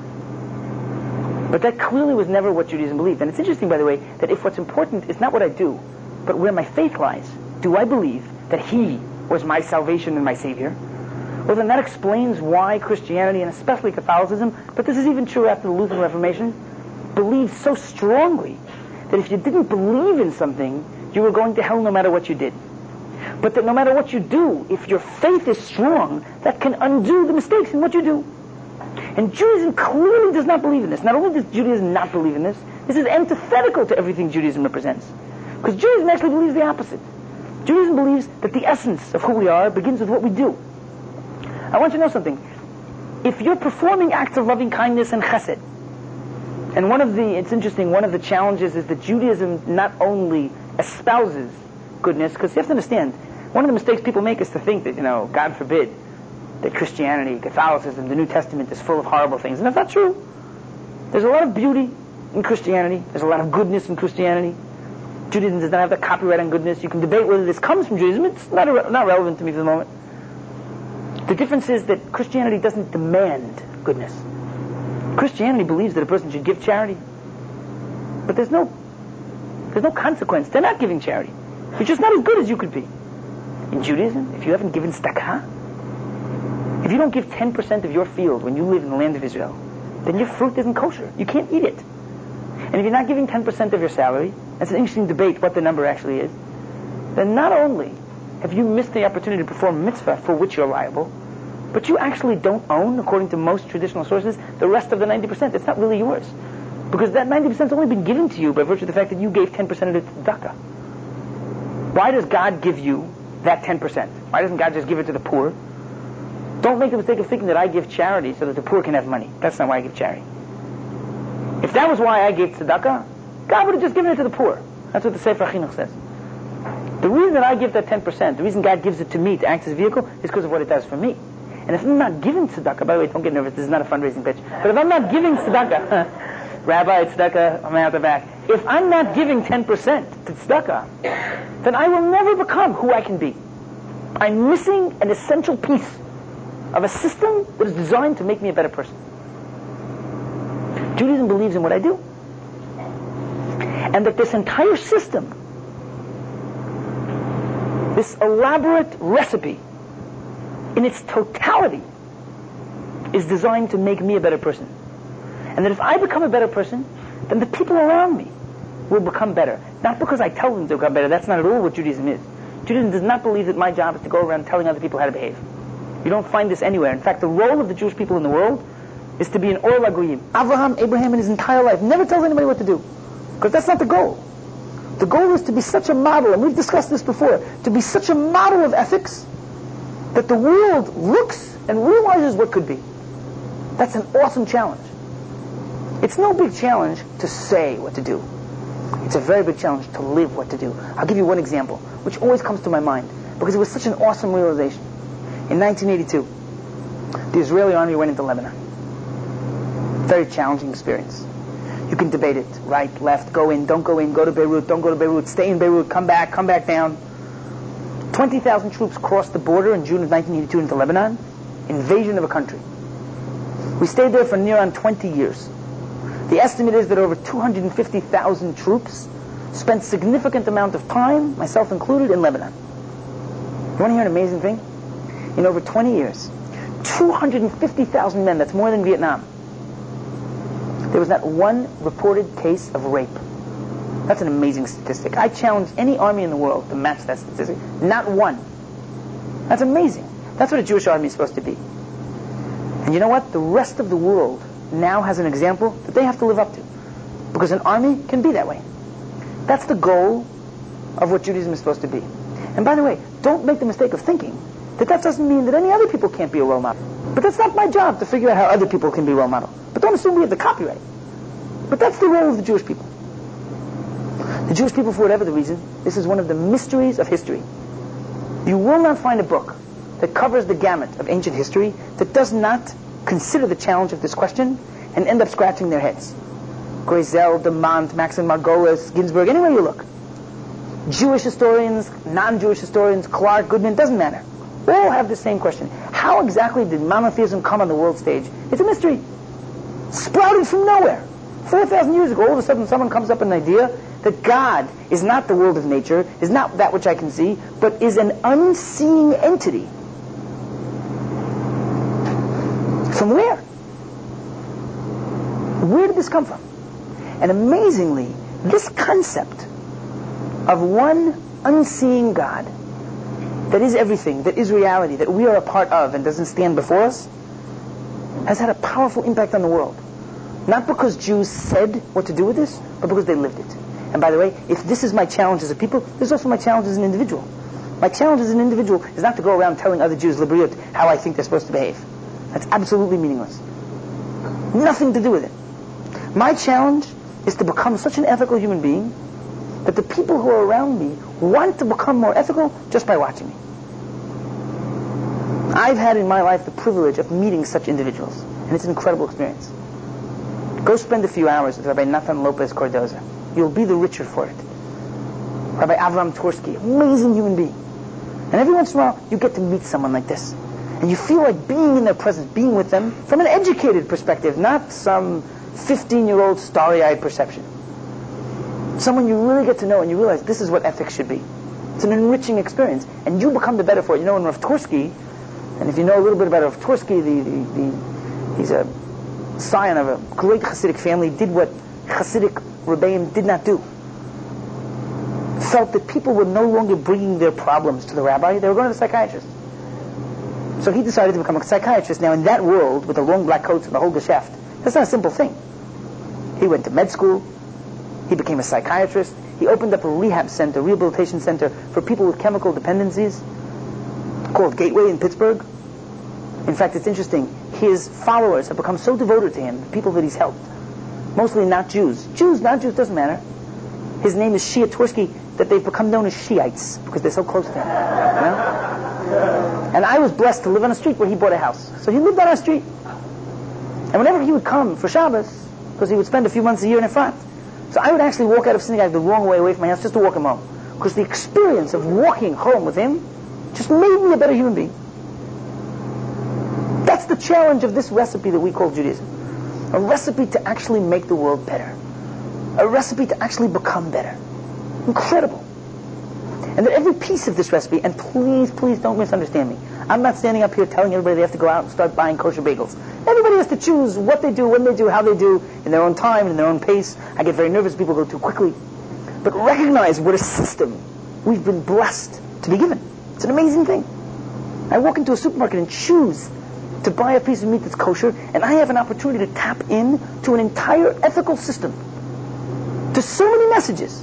But that clearly was never what Judaism believed. And it's interesting, by the way, that if what's important is not what I do, but where my faith lies, do I believe that He was my salvation and my Savior? Well, then that explains why Christianity, and especially Catholicism, but this is even true after the Lutheran Reformation, believed so strongly that if you didn't believe in something, you were going to hell no matter what you did. But that no matter what you do, if your faith is strong, that can undo the mistakes in what you do. And Judaism clearly does not believe in this. Not only does Judaism not believe in this, this is antithetical to everything Judaism represents. Because Judaism actually believes the opposite. Judaism believes that the essence of who we are begins with what we do. I want you to know something. If you're performing acts of loving kindness and chesed, and one of the, it's interesting, one of the challenges is that Judaism not only espouses goodness, because you have to understand, one of the mistakes people make is to think that, you know, God forbid, that Christianity, Catholicism, the New Testament is full of horrible things. And that's not true. There's a lot of beauty in Christianity. There's a lot of goodness in Christianity. Judaism does not have the copyright on goodness. You can debate whether this comes from Judaism. It's not, a, not relevant to me for the moment. The difference is that Christianity doesn't demand goodness. Christianity believes that a person should give charity. But there's no there's no consequence. They're not giving charity. You're just not as good as you could be. In Judaism, if you haven't given tzedakah, if you don't give ten percent of your field when you live in the land of Israel, then your fruit isn't kosher. You can't eat it. And if you're not giving ten percent of your salary, that's an interesting debate what the number actually is, then not only have you missed the opportunity to perform a mitzvah for which you're liable, but you actually don't own, according to most traditional sources, the rest of the ninety percent. It's not really yours. Because that ninety percent has only been given to you by virtue of the fact that you gave ten percent of it to tzedakah. Why does God give you that ten percent? Why doesn't God just give it to the poor? Don't make the mistake of thinking that I give charity so that the poor can have money. That's not why I give charity. If that was why I gave tzedakah, God would have just given it to the poor. That's what the Sefer Chinuch says. The reason that I give that ten percent, the reason God gives it to me to act as a vehicle, is because of what it does for me. And if I'm not giving tzedakah, by the way, don't get nervous, this is not a fundraising pitch, but if I'm not giving tzedakah, Rabbi, tzedakah, I'm out the back. If I'm not giving ten percent to tzedakah, then I will never become who I can be. I'm missing an essential piece of a system that is designed to make me a better person. Judaism believes in what I do. And that this entire system, this elaborate recipe, in its totality, is designed to make me a better person. And that if I become a better person, then the people around me will become better. Not because I tell them to become better. That's not at all what Judaism is. Judaism does not believe that my job is to go around telling other people how to behave. You don't find this anywhere. In fact, the role of the Jewish people in the world is to be an Or LaGoyim. Avraham, Abraham, in his entire life, never tells anybody what to do. Because that's not the goal. The goal is to be such a model, and we've discussed this before, to be such a model of ethics that the world looks and realizes what could be. That's an awesome challenge. It's no big challenge to say what to do. It's a very big challenge to live what to do. I'll give you one example, which always comes to my mind, because it was such an awesome realization. In nineteen eighty-two, the Israeli army went into Lebanon. Very challenging experience. You can debate it, right, left, go in, don't go in, go to Beirut, don't go to Beirut, stay in Beirut, come back, come back down. twenty thousand troops crossed the border in June of nineteen eighty-two into Lebanon. Invasion of a country. We stayed there for near on twenty years. The estimate is that over two hundred fifty thousand troops spent significant amount of time, myself included, in Lebanon. You want to hear an amazing thing? In over twenty years, two hundred fifty thousand men, that's more than Vietnam, there was not one reported case of rape. That's an amazing statistic. I challenge any army in the world to match that statistic. Not one. That's amazing. That's what a Jewish army is supposed to be. And you know what? The rest of the world now has an example that they have to live up to. Because an army can be that way. That's the goal of what Judaism is supposed to be. And by the way, don't make the mistake of thinking that that doesn't mean that any other people can't be a role model. But that's not my job to figure out how other people can be role model. But don't assume we have the copyright. But that's the role of the Jewish people. The Jewish people, for whatever the reason, this is one of the mysteries of history. You will not find a book that covers the gamut of ancient history that does not consider the challenge of this question and end up scratching their heads. Grayzel, Demont, Maxim Margolis, Ginsburg, anywhere you look. Jewish historians, non-Jewish historians, Clark, Goodman, doesn't matter. All have the same question. How exactly did monotheism come on the world stage? It's a mystery. Sprouted from nowhere. four thousand years ago, all of a sudden someone comes up with an idea that God is not the world of nature, is not that which I can see, but is an unseeing entity. From where? Where did this come from? And amazingly, this concept of one unseeing God that is everything, that is reality, that we are a part of and doesn't stand before us, has had a powerful impact on the world. Not because Jews said what to do with this, but because they lived it. And by the way, if this is my challenge as a people, this is also my challenge as an individual. My challenge as an individual is not to go around telling other Jews, Libriot, how I think they're supposed to behave. That's absolutely meaningless. Nothing to do with it. My challenge is to become such an ethical human being that the people who are around me want to become more ethical just by watching me. I've had in my life the privilege of meeting such individuals, and it's an incredible experience. Go spend a few hours with Rabbi Nathan Lopez Cordoza. You'll be the richer for it. Rabbi Avram Tversky, amazing human being. And every once in a while, you get to meet someone like this. And you feel like being in their presence, being with them, from an educated perspective, not some fifteen-year-old starry-eyed perception. Someone you really get to know and you realize this is what ethics should be. It's an enriching experience. And you become the better for it. You know, in Rav Tversky, and if you know a little bit about Rav Tversky, the, the, the, he's a scion of a great Hasidic family, did what Hasidic Rebbeim did not do. Felt that people were no longer bringing their problems to the rabbi, they were going to the psychiatrist. So he decided to become a psychiatrist. Now in that world, with the long black coats and the whole geschäft, that's not a simple thing. He went to med school, he became a psychiatrist, he opened up a rehab center, rehabilitation center for people with chemical dependencies, called Gateway in Pittsburgh. In fact, it's interesting, his followers have become so devoted to him, the people that he's helped, mostly not Jews. Jews, not Jews, doesn't matter. His name is Shia Tversky, that they've become known as Shiites, because they're so close to him. You know? And I was blessed to live on a street where he bought a house. So he lived on our street. And whenever he would come for Shabbos, because he would spend a few months a year in Efrat, so I would actually walk out of synagogue the wrong way away from my house just to walk him home. Because the experience of walking home with him just made me a better human being. That's the challenge of this recipe that we call Judaism. A recipe to actually make the world better. A recipe to actually become better. Incredible. And that every piece of this recipe, and please, please don't misunderstand me. I'm not standing up here telling everybody they have to go out and start buying kosher bagels. Everybody has to choose what they do, when they do, how they do, in their own time, in their own pace. I get very nervous if people go too quickly. But recognize what a system we've been blessed to be given. It's an amazing thing. I walk into a supermarket and choose to buy a piece of meat that's kosher, and I have an opportunity to tap in to an entire ethical system. To so many messages.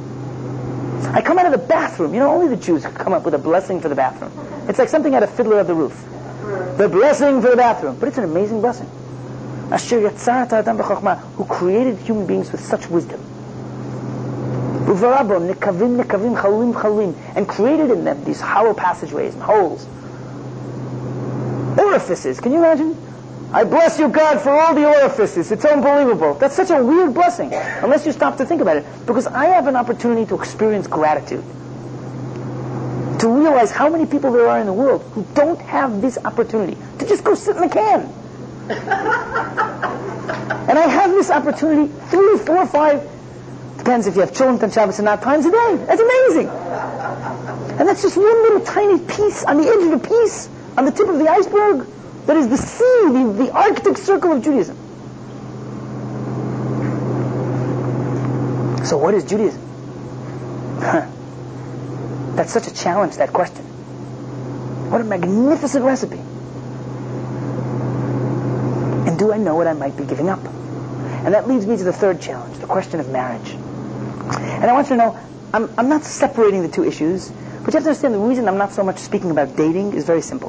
I come out of the bathroom. You know, only the Jews come up with a blessing for the bathroom. It's like something out of Fiddler of the Roof. The blessing for the bathroom. But it's an amazing blessing. Asher yatzarta adam b'chokhmah, who created human beings with such wisdom. Uvarabo, nikavim, nikavim, chalim, chalim, and created in them these hollow passageways and holes, orifices. Can you imagine? I bless you, God, for all the orifices. It's unbelievable. That's such a weird blessing, unless you stop to think about it. Because I have an opportunity to experience gratitude, to realize how many people there are in the world who don't have this opportunity to just go sit in the can. And I have this opportunity three, four, five, depends if you have children on Shabbos or not, times a day. That's amazing. And that's just one little tiny piece on the edge of a piece, on the tip of the iceberg, that is the sea, the, the Arctic Circle of Judaism. So what is Judaism? That's such a challenge, that question. What a magnificent recipe. And do I know what I might be giving up? And that leads me to the third challenge, the question of marriage. And I want you to know, I'm, I'm not separating the two issues, but you have to understand the reason I'm not so much speaking about dating is very simple.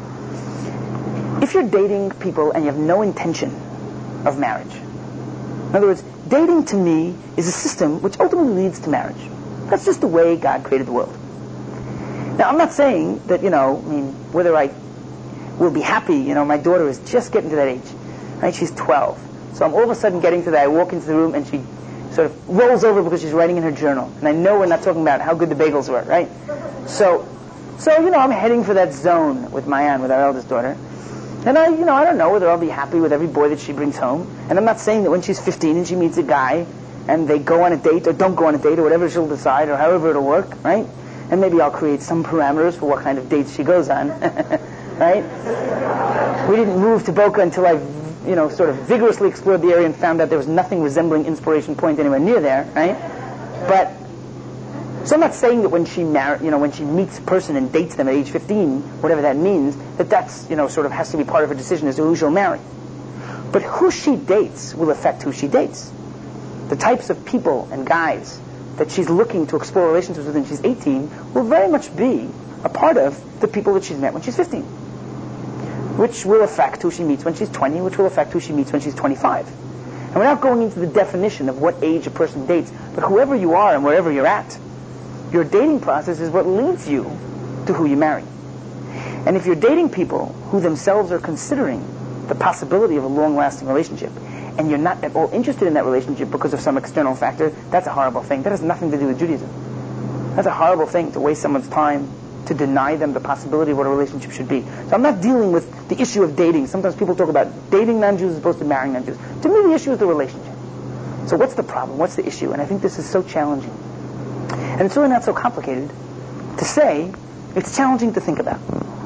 If you're dating people and you have no intention of marriage, in other words, dating to me is a system which ultimately leads to marriage. That's just the way God created the world. Now, I'm not saying that, you know, I mean, whether I will be happy, you know, my daughter is just getting to that age, right? She's twelve. So I'm all of a sudden getting to that. I walk into the room and she sort of rolls over because she's writing in her journal. And I know we're not talking about how good the bagels were, right? So, so you know, I'm heading for that zone with Mayan, with our eldest daughter. And I, you know, I don't know whether I'll be happy with every boy that she brings home. And I'm not saying that when she's fifteen and she meets a guy and they go on a date or don't go on a date or whatever she'll decide or however it'll work, right? And maybe I'll create some parameters for what kind of dates she goes on, right? We didn't move to Boca until I, you know, sort of vigorously explored the area and found out there was nothing resembling Inspiration Point anywhere near there, right? But so I'm not saying that when she mar- you know, when she meets a person and dates them at age fifteen, whatever that means, that that's, you know, sort of has to be part of her decision as to who she'll marry. But who she dates will affect who she dates. The types of people and guys that she's looking to explore relationships with when she's eighteen will very much be a part of the people that she's met when she's fifteen. Which will affect who she meets when she's twenty, which will affect who she meets when she's twenty-five. And we're not going into the definition of what age a person dates, but whoever you are and wherever you're at, your dating process is what leads you to who you marry. And if you're dating people who themselves are considering the possibility of a long-lasting relationship, and you're not at all interested in that relationship because of some external factor, that's a horrible thing. That has nothing to do with Judaism. That's a horrible thing, to waste someone's time, to deny them the possibility of what a relationship should be. So I'm not dealing with the issue of dating. Sometimes people talk about dating non-Jews as opposed to marrying non-Jews. To me, the issue is the relationship. So what's the problem? What's the issue? And I think this is so challenging. And it's really not so complicated to say. It's challenging to think about.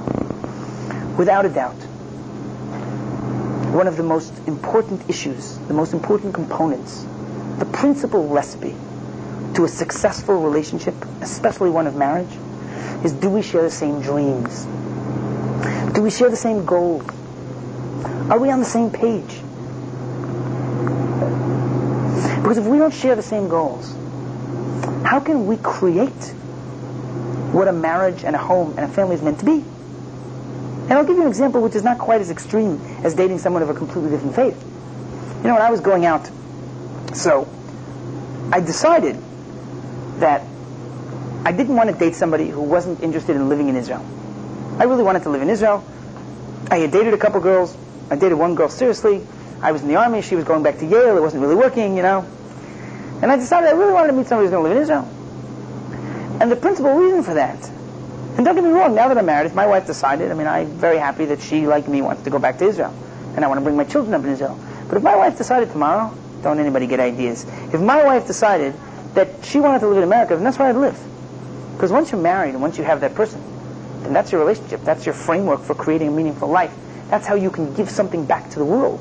Without a doubt, one of the most important issues, the most important components, the principal recipe to a successful relationship, especially one of marriage, is, do we share the same dreams? Do we share the same goals? Are we on the same page? Because if we don't share the same goals, how can we create what a marriage and a home and a family is meant to be? And I'll give you an example which is not quite as extreme as dating someone of a completely different faith. You know, when I was going out, so I decided that I didn't want to date somebody who wasn't interested in living in Israel. I really wanted to live in Israel. I had dated a couple girls. I dated one girl seriously. I was in the army. She was going back to Yale. It wasn't really working, you know. And I decided I really wanted to meet somebody who's going to live in Israel. And the principal reason for that, and don't get me wrong, now that I'm married, if my wife decided, I mean, I'm very happy that she, like me, wants to go back to Israel. And I want to bring my children up in Israel. But if my wife decided tomorrow, don't anybody get ideas, if my wife decided that she wanted to live in America, then that's where I'd live. Because once you're married and once you have that person, then that's your relationship. That's your framework for creating a meaningful life. That's how you can give something back to the world.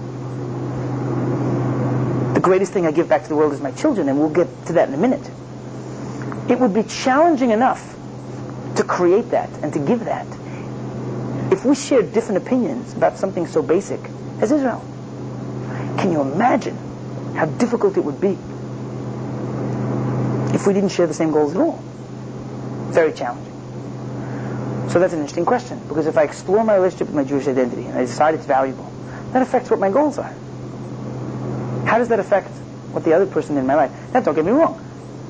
The greatest thing I give back to the world is my children, and we'll get to that in a minute. It would be challenging enough to create that and to give that if we shared different opinions about something so basic as Israel. Can you imagine how difficult it would be if we didn't share the same goals at all? Very challenging. So that's an interesting question, because if I explore my relationship with my Jewish identity and I decide it's valuable, that affects what my goals are. How does that affect what the other person in my life? Now, don't get me wrong.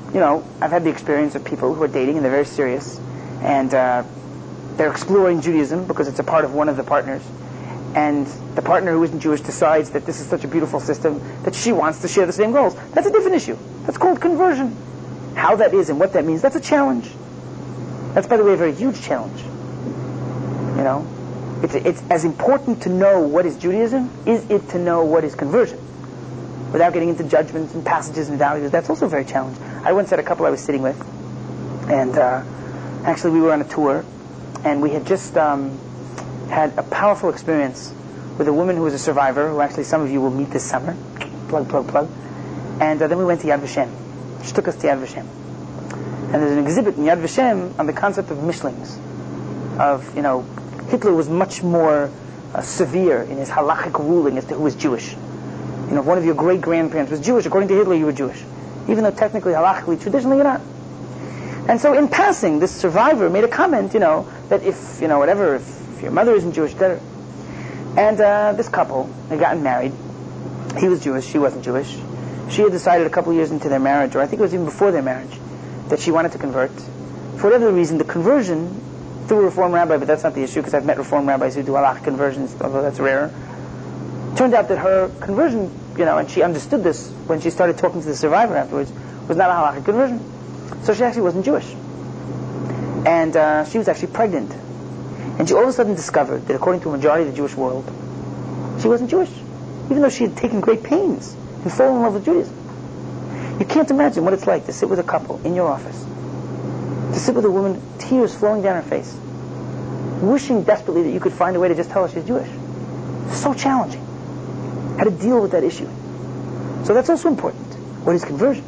you know, I've had the experience of people who are dating and they're very serious, and uh, they're exploring Judaism because it's a part of one of the partners. And the partner who isn't Jewish decides that this is such a beautiful system that she wants to share the same goals. That's a different issue. That's called conversion. How that is and what that means, that's a challenge. That's, by the way, a very huge challenge. You know, it's, it's as important to know what is Judaism is it to know what is conversion. Without getting into judgments and passages and values, that's also very challenging. I once had a couple I was sitting with, and uh, actually we were on a tour, and we had just um, had a powerful experience with a woman who was a survivor, who actually some of you will meet this summer. Plug, plug, plug. And uh, then we went to Yad Vashem. She took us to Yad Vashem. And there's an exhibit in Yad Vashem on the concept of Mishlings. Of, you know, Hitler was much more uh, severe in his halachic ruling as to who was Jewish. You know, if one of your great-grandparents was Jewish, according to Hitler, you were Jewish. Even though technically, halachically, traditionally, you're not. And so in passing, this survivor made a comment, you know, that if, you know, whatever, if, if your mother isn't Jewish, better. And uh, this couple had gotten married. He was Jewish, she wasn't Jewish. She had decided a couple years into their marriage, or I think it was even before their marriage, that she wanted to convert. For whatever reason, the conversion through a Reform rabbi, but that's not the issue, because I've met Reform rabbis who do halach conversions, although that's rare. Turned out that her conversion, you know, and she understood this when she started talking to the survivor afterwards, was not a halachic conversion. So she actually wasn't Jewish. And uh, she was actually pregnant. And she all of a sudden discovered that according to a majority of the Jewish world, she wasn't Jewish, even though she had taken great pains and fallen in love with Judaism. You can't imagine what it's like to sit with a couple in your office, to sit with a woman, tears flowing down her face, wishing desperately that you could find a way to just tell her she's Jewish. So challenging. How to deal with that issue. So that's also important. What is conversion?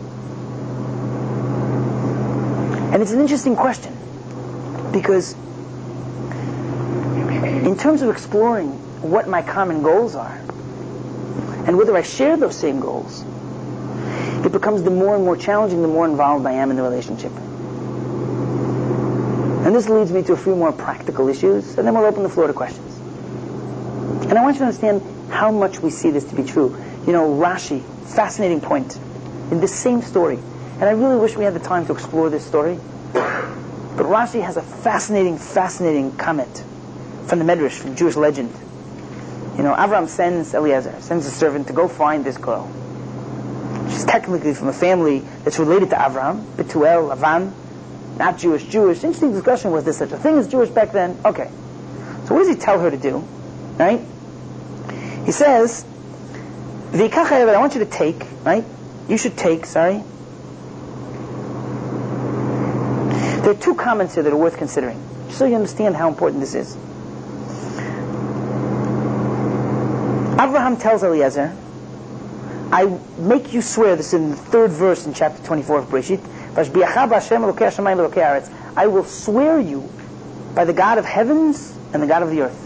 And it's an interesting question, because in terms of exploring what my common goals are and whether I share those same goals, it becomes the more and more challenging the more involved I am in the relationship. And this leads me to a few more practical issues, and then we'll open the floor to questions. And I want you to understand how much we see this to be true. You know, Rashi, fascinating point in this same story. And I really wish we had the time to explore this story. But Rashi has a fascinating, fascinating comment from the Medrash, from Jewish legend. You know, Avram sends Eliezer, sends a servant to go find this girl. She's technically from a family that's related to Avram, Betuel, Lavan, not Jewish, Jewish. Interesting discussion, was there such a thing as Jewish back then? Okay. So what does he tell her to do? Right? He says, V'ikach I want you to take, right? You should take, sorry. There are two comments here that are worth considering, just so you understand how important this is. Abraham tells Eliezer, I make you swear, this is in the third verse in chapter twenty-four of Bereshit, I will swear you by the God of heavens and the God of the earth,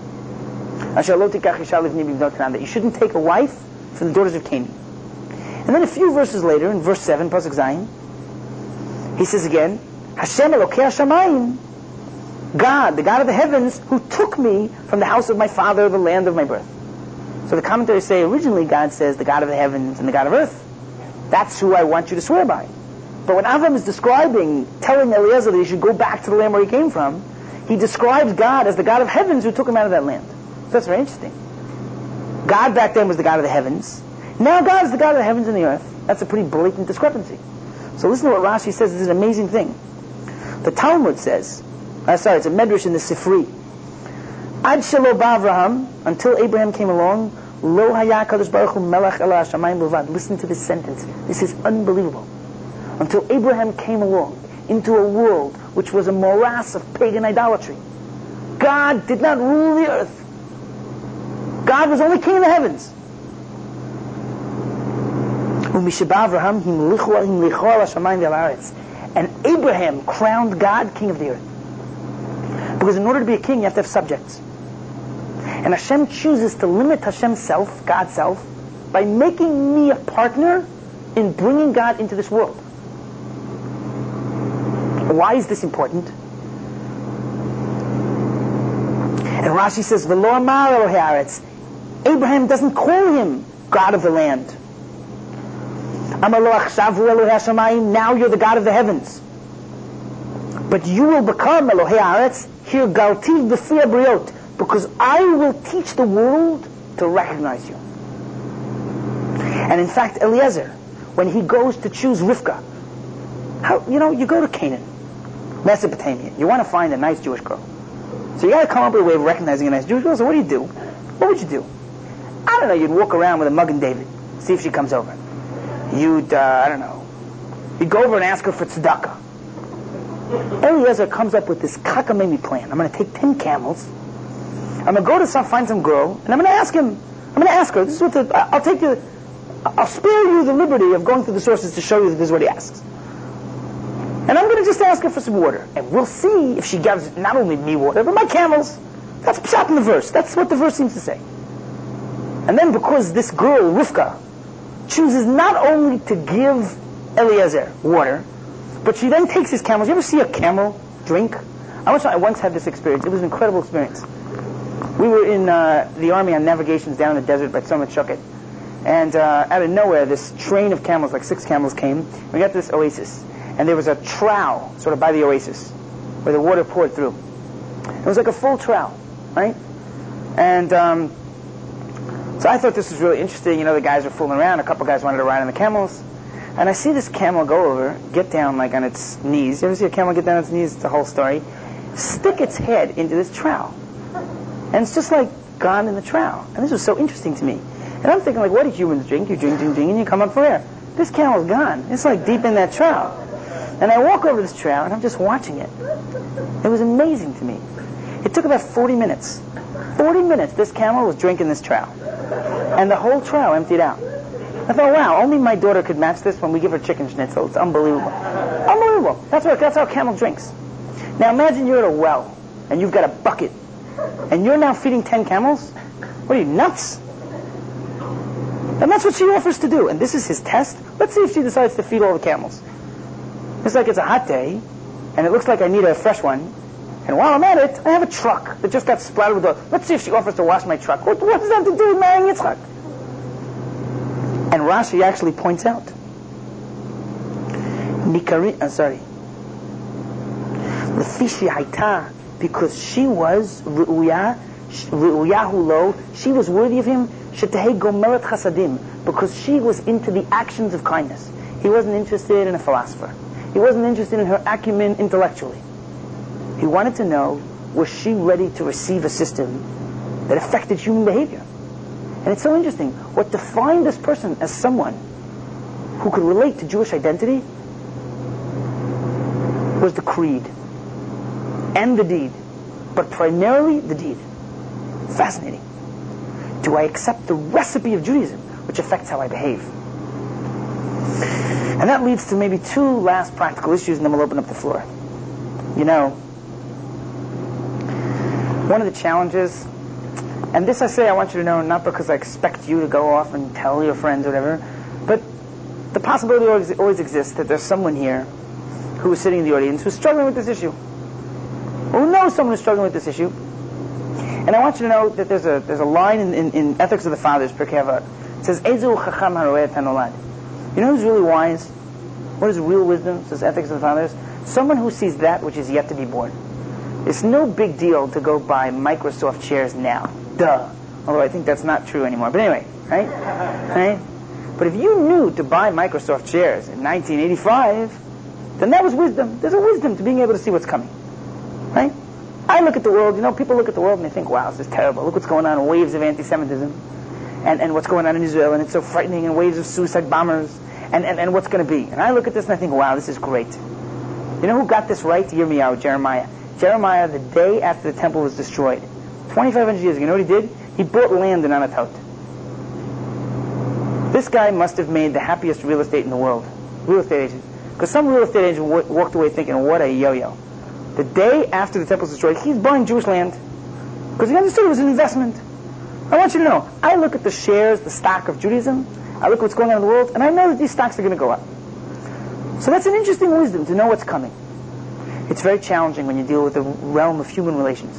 that you shouldn't take a wife from the daughters of Canaan. And then a few verses later, in verse seven, Pasuk Zayin, he says again, Hashem Elokei Hashamayim, God, the God of the heavens, who took me from the house of my father, the land of my birth. So the commentaries say originally God says the God of the heavens and the God of earth. That's who I want you to swear by. But when Avram is describing, telling Eliezer that he should go back to the land where he came from, he describes God as the God of heavens who took him out of that land. So that's very interesting. God back then was the God of the heavens. Now God is the God of the heavens and the earth. That's a pretty blatant discrepancy. So listen to what Rashi says. This is an amazing thing. The Talmud says, uh, sorry, it's a Medrash in the Sifri. Ad shelo ba'Avraham, until Abraham came along, lo haya kadosh baruch hu melech ela hashamayim levad. Listen to this sentence. This is unbelievable. Until Abraham came along into a world which was a morass of pagan idolatry, God did not rule the earth. God was only king of the heavens. And Abraham crowned God king of the earth. Because in order to be a king, you have to have subjects. And Hashem chooses to limit Hashem's self, God's self, by making me a partner in bringing God into this world. Why is this important? And Rashi says, V'lo amar Elohei haaretz. Abraham doesn't call him God of the land. Amar lo achshavu Elohei hashamayim, now you're the God of the heavens. But you will become Elohei haaretz, here galtiv b'fri habriot, because I will teach the world to recognize you. And in fact, Eliezer, when he goes to choose Rivka, how, you know, you go to Canaan, Mesopotamia, you want to find a nice Jewish girl. So you got to come up with a way of recognizing a nice Jewish girl. So what do you do? What would you do? I don't know, you'd walk around with a Magen David, see if she comes over. You'd, uh, I don't know, you'd go over and ask her for tzedakah. Eliezer comes up with this cockamamie plan. I'm going to take ten camels, I'm going to go to some, find some girl, and I'm going to ask him, I'm going to ask her, this is what the, I'll take you, I'll spare you the liberty of going through the sources to show you that this is what he asks. And I'm going to just ask her for some water. And we'll see if she gives not only me water, but my camels. That's pshat in the verse. That's what the verse seems to say. And then because this girl, Rivka, chooses not only to give Eliezer water, but she then takes his camels. You ever see a camel drink? I once, I once had this experience. It was an incredible experience. We were in uh, the army on navigations down in the desert by Tzomah Shokhet. And uh, out of nowhere, this train of camels, like six camels, came. We got to this oasis. And there was a trowel sort of by the oasis where the water poured through. It was like a full trowel, right? And um, so I thought this was really interesting. You know, the guys were fooling around. A couple guys wanted to ride on the camels. And I see this camel go over, get down like on its knees. You ever see a camel get down on its knees? It's a whole story. Stick its head into this trowel. And it's just like gone in the trowel. And this was so interesting to me. And I'm thinking, like, what do humans drink? You drink, drink, drink, and you come up for air. This camel's gone. It's like deep in that trowel. And I walk over this trowel, and I'm just watching it. It was amazing to me. It took about forty minutes. forty minutes, this camel was drinking this trowel. And the whole trowel emptied out. I thought, wow, only my daughter could match this when we give her chicken schnitzel. It's unbelievable. Unbelievable. That's what, that's how a camel drinks. Now imagine you're at a well, and you've got a bucket, and you're now feeding ten camels? What are you, nuts? And that's what she offers to do. And this is his test. Let's see if she decides to feed all the camels. It's like it's a hot day, and it looks like I need a fresh one. And while I'm at it, I have a truck that just got splattered with oil. Let's see if she offers to wash my truck. What, what does that have to do with marrying Yitzchak? And Rashi actually points out, Nikari, uh, sorry, Lefishi Haita, because she was Ru'uya, Ru'uyahu lo, she was worthy of him, Shetehei Gomeret Chasadim, because she was into the actions of kindness. He wasn't interested in a philosopher. He wasn't interested in her acumen intellectually. He wanted to know, was she ready to receive a system that affected human behavior? And it's so interesting. What defined this person as someone who could relate to Jewish identity was the creed and the deed, but primarily the deed. Fascinating. Do I accept the recipe of Judaism, which affects how I behave? And that leads to maybe two last practical issues, and then we'll open up the floor. You know, one of the challenges, and this I say I want you to know not because I expect you to go off and tell your friends or whatever, but the possibility always, always exists that there's someone here who is sitting in the audience who's struggling with this issue, or who knows someone who's struggling with this issue. And I want you to know that there's a there's a line in, in, in Ethics of the Fathers, Pirkei Avot. It says, Ezu chacham haroeh et hanolad. You know who's really wise? What is real wisdom, says Ethics of the Fathers? Someone who sees that which is yet to be born. It's no big deal to go buy Microsoft shares now. Duh. Although I think that's not true anymore. But anyway, right? Right? But if you knew to buy Microsoft shares in nineteen eighty-five, then that was wisdom. There's a wisdom to being able to see what's coming. Right? I look at the world, you know, people look at the world and they think, wow, this is terrible. Look what's going on, waves of anti-Semitism. And, and what's going on in Israel, and it's so frightening, and waves of suicide bombers, and, and, and what's going to be. And I look at this and I think, wow, this is great. You know who got this right? Yirmiyahu, Jeremiah. Jeremiah, the day after the temple was destroyed, twenty-five hundred years ago, you know what he did? He bought land in Anatot. This guy must have made the happiest real estate in the world. Real estate agent. Because some real estate agent w- walked away thinking, what a yo-yo. The day after the temple was destroyed, he's buying Jewish land. Because he understood it was an investment. I want you to know, I look at the shares, the stock of Judaism, I look at what's going on in the world, and I know that these stocks are going to go up. So that's an interesting wisdom, to know what's coming. It's very challenging when you deal with the realm of human relations.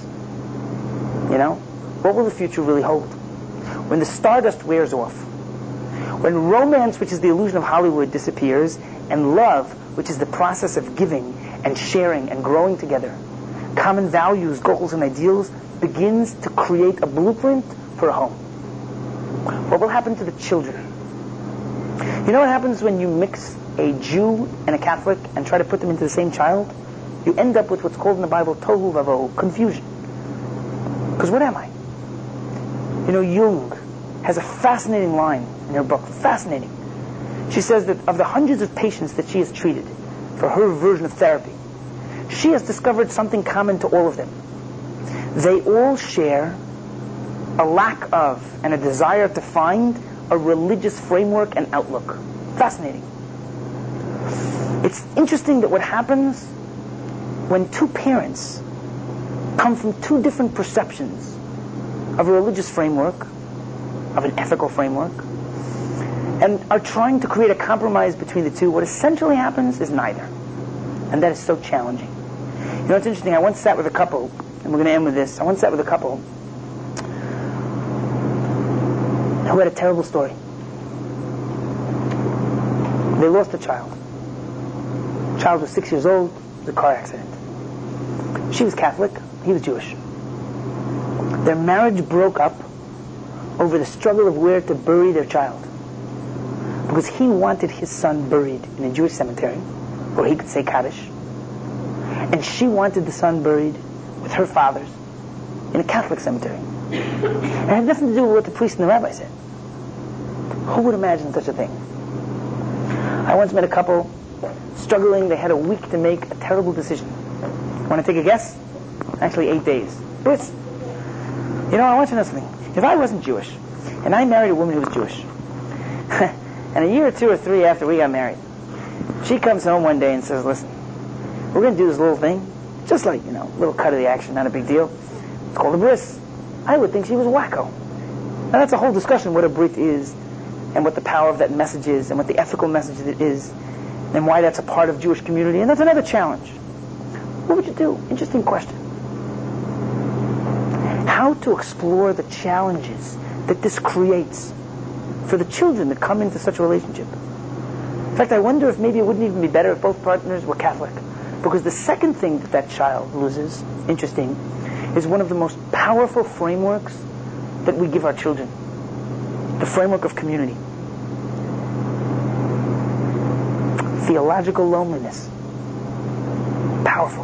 You know? What will the future really hold? When the stardust wears off, When romance, which is the illusion of Hollywood, disappears, and love, which is the process of giving and sharing and growing together, common values, goals, and ideals, begins to create a blueprint for a home. What will happen to the children? You know what happens when you mix a Jew and a Catholic and try to put them into the same child? You end up with what's called in the Bible tohu vavohu, confusion. Because what am I? You know, Jung has a fascinating line in her book, fascinating. She says that of the hundreds of patients that she has treated for her version of therapy, she has discovered something common to all of them. They all share a lack of and a desire to find a religious framework and outlook. Fascinating. It's interesting that what happens when two parents come from two different perceptions of a religious framework, of an ethical framework, and are trying to create a compromise between the two, what essentially happens is neither. And that is so challenging. You know, it's interesting. I once sat with a couple, and we're going to end with this. I once sat with a couple who had a terrible story. They lost a child. The child was six years old. It was a car accident. She was Catholic. He was Jewish. Their marriage broke up over the struggle of where to bury their child. Because he wanted his son buried in a Jewish cemetery where he could say Kaddish. And she wanted the son buried with her fathers in a Catholic cemetery. And it had nothing to do with what the priest and the rabbi said. Who would imagine such a thing? I once met a couple struggling. They had a week to make a terrible decision. Want to take a guess? Actually, eight days. Bris. You know, I want you to know something. If I wasn't Jewish, and I married a woman who was Jewish, and a year or two or three after we got married, she comes home one day and says, listen, we're going to do this little thing, just like, you know, a little cut of the action, not a big deal. It's called a bris. I would think she was wacko. Now that's a whole discussion, what a brit is, and what the power of that message is, and what the ethical message it is, and why that's a part of Jewish community, and that's another challenge. What would you do? Interesting question. How to explore the challenges that this creates for the children that come into such a relationship. In fact, I wonder if maybe it wouldn't even be better if both partners were Catholic. Because the second thing that that child loses, interesting, is one of the most powerful frameworks that we give our children. The framework of community. Theological loneliness. Powerful.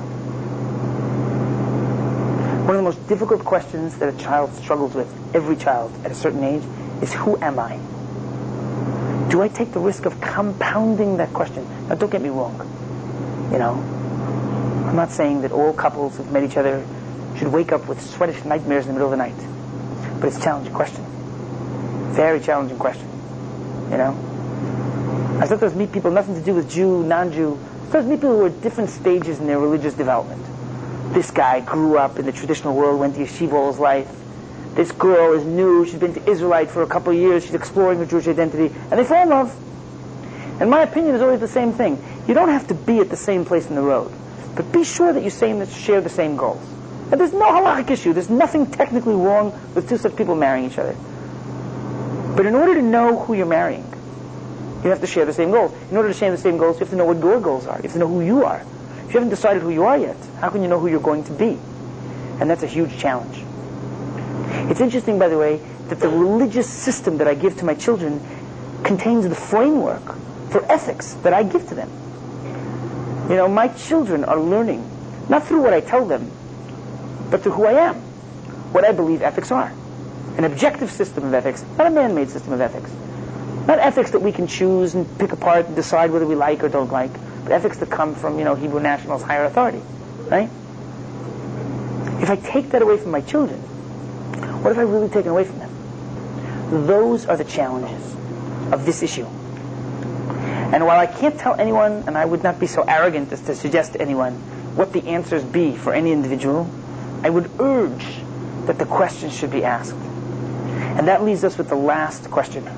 One of the most difficult questions that a child struggles with, every child at a certain age, is who am I? Do I take the risk of compounding that question? Now, don't get me wrong. You know, I'm not saying that all couples who've met each other should wake up with sweatish nightmares in the middle of the night. But it's a challenging question. Very challenging question. You know? I sometimes meet people, nothing to do with Jew, non-Jew. Sometimes meet people who are at different stages in their religious development. This guy grew up in the traditional world, went to yeshiva all his life. This girl is new, she's been to Israelite for a couple of years, she's exploring her Jewish identity, and they fall in love. And my opinion is always the same thing. You don't have to be at the same place in the road, but be sure that you share the same goals. And there's no halachic issue, there's nothing technically wrong with two such people marrying each other. But in order to know who you're marrying, you have to share the same goals. In order to share the same goals, you have to know what your goals are. You have to know who you are. If you haven't decided who you are yet, how can you know who you're going to be? And that's a huge challenge. It's interesting, by the way, that the religious system that I give to my children contains the framework for ethics that I give to them. You know, my children are learning, not through what I tell them, but through who I am, what I believe ethics are. An objective system of ethics, not a man-made system of ethics. Not ethics that we can choose and pick apart and decide whether we like or don't like, but ethics that come from, you know, Hebrew National's higher authority, right? If I take that away from my children, what have I really taken away from them? Those are the challenges of this issue. And while I can't tell anyone, and I would not be so arrogant as to suggest to anyone what the answers be for any individual, I would urge that the questions should be asked. And that leaves us with the last question.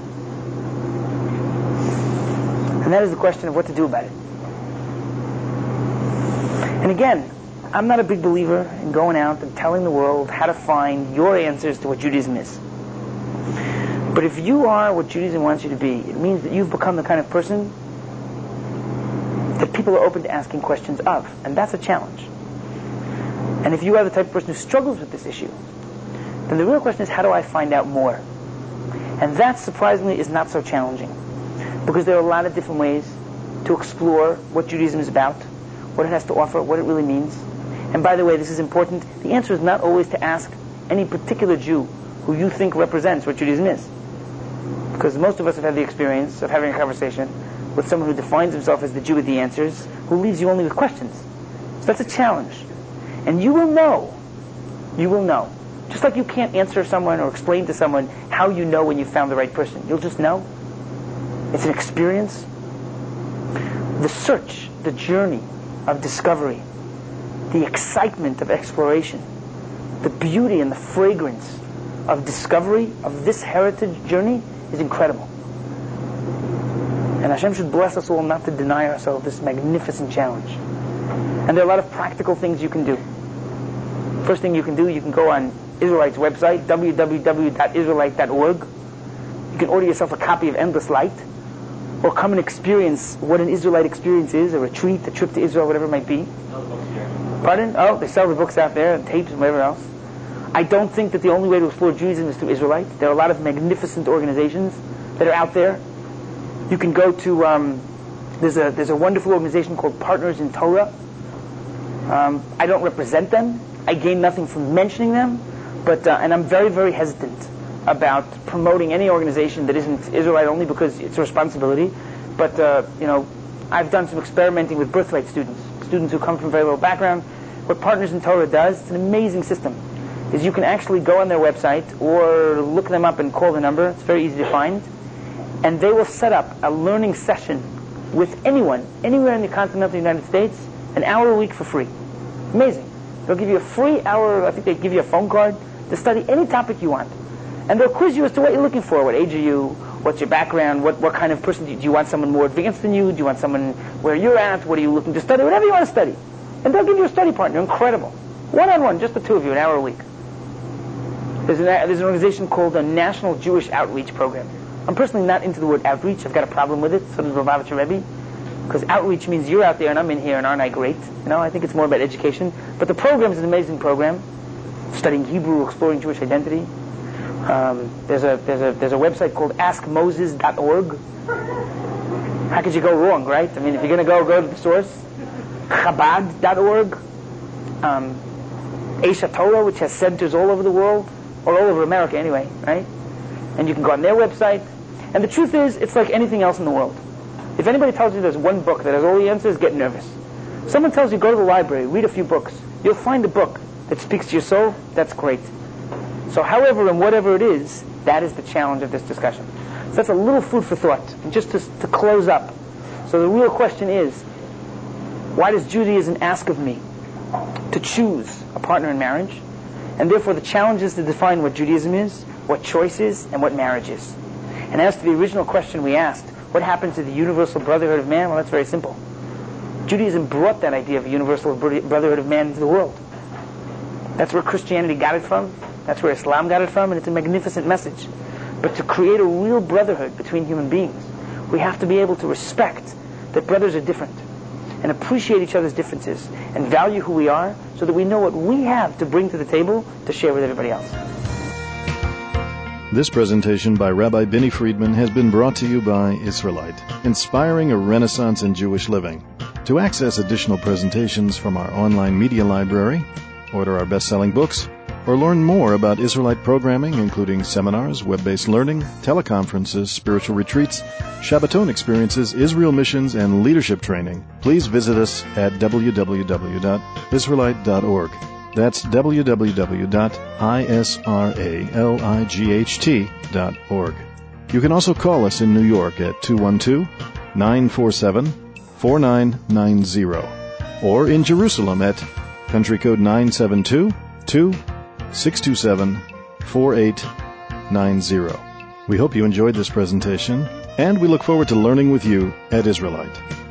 And that is the question of what to do about it. And again, I'm not a big believer in going out and telling the world how to find your answers to what Judaism is. But if you are what Judaism wants you to be, it means that you've become the kind of person that people are open to asking questions of. And that's a challenge. And if you are the type of person who struggles with this issue, then the real question is, how do I find out more? And that, surprisingly, is not so challenging. Because there are a lot of different ways to explore what Judaism is about, what it has to offer, what it really means. And by the way, this is important. The answer is not always to ask any particular Jew who you think represents what Judaism is. Because most of us have had the experience of having a conversation with someone who defines himself as the Jew with the answers, who leaves you only with questions. So that's a challenge. And you will know. You will know. Just like you can't answer someone or explain to someone how you know when you found the right person. You'll just know. It's an experience. The search, the journey of discovery, the excitement of exploration, the beauty and the fragrance of discovery of this heritage journey is incredible. And Hashem should bless us all not to deny ourselves this magnificent challenge. And there are a lot of practical things you can do. First thing you can do, you can go on Israelite's website, w w w dot israelite dot org. You can order yourself a copy of Endless Light, or come and experience what an Israelite experience is, a retreat, a trip to Israel, whatever it might be. Pardon? Oh, they sell the books out there, and tapes and whatever else. I don't think that the only way to explore Judaism is through Israelite. There are a lot of magnificent organizations that are out there. You can go to, um, there's a there's a wonderful organization called Partners in Torah. Um, I don't represent them. I gain nothing from mentioning them, but uh, and I'm very, very hesitant about promoting any organization that isn't Israelite only because it's a responsibility. But, uh, you know, I've done some experimenting with birthright students, students who come from very low background. What Partners in Torah does, it's an amazing system, is you can actually go on their website or look them up and call the number. It's very easy to find. And they will set up a learning session with anyone, anywhere in the continental United States, an hour a week for free. Amazing. They'll give you a free hour, I think they give you a phone card, to study any topic you want. And they'll quiz you as to what you're looking for. What age are you? What's your background? What what kind of person do you, do you want? Someone more advanced than you? Do you want someone where you're at? What are you looking to study? Whatever you want to study. And they'll give you a study partner. Incredible. One-on-one, just the two of you, an hour a week. There's an, there's an organization called the National Jewish Outreach Program. I'm personally not into the word outreach. I've got a problem with it. So does Lubavitcher Rebbe. Because outreach means you're out there and I'm in here and aren't I great? You know, I think it's more about education. But the program is an amazing program. Studying Hebrew, exploring Jewish identity. Um, there's a there's a there's a website called ask moses dot org. How could you go wrong, right? I mean, if you're going to go, go to the source. Chabad dot org. Um, Esha Torah, which has centers all over the world, or all over America anyway, right? And you can go on their website. And the truth is, it's like anything else in the world. If anybody tells you there's one book that has all the answers, get nervous. Someone tells you go to the library, read a few books. You'll find a book that speaks to your soul. That's great. So however and whatever it is, that is the challenge of this discussion. So that's a little food for thought. And just to, to close up. So the real question is, why does Judaism ask of me to choose a partner in marriage? And therefore the challenge is to define what Judaism is, what choice is, and what marriage is. And as to the original question we asked, what happened to the universal brotherhood of man? Well, that's very simple. Judaism brought that idea of a universal brotherhood of man into the world. That's where Christianity got it from. That's where Islam got it from, and it's a magnificent message. But to create a real brotherhood between human beings, we have to be able to respect that brothers are different, and appreciate each other's differences, and value who we are, so that we know what we have to bring to the table to share with everybody else. This presentation by Rabbi Binny Friedman has been brought to you by Israelite, inspiring a renaissance in Jewish living. To access additional presentations from our online media library, order our best-selling books, or learn more about Israelite programming, including seminars, web-based learning, teleconferences, spiritual retreats, Shabbaton experiences, Israel missions, and leadership training, please visit us at w w w dot israelite dot org. That's w w w dot israelight dot org. You can also call us in New York at two one two, nine four seven, four nine nine zero, or in Jerusalem at country code nine seven two, two six two seven, four eight nine zero. We hope you enjoyed this presentation, and we look forward to learning with you at Israelite.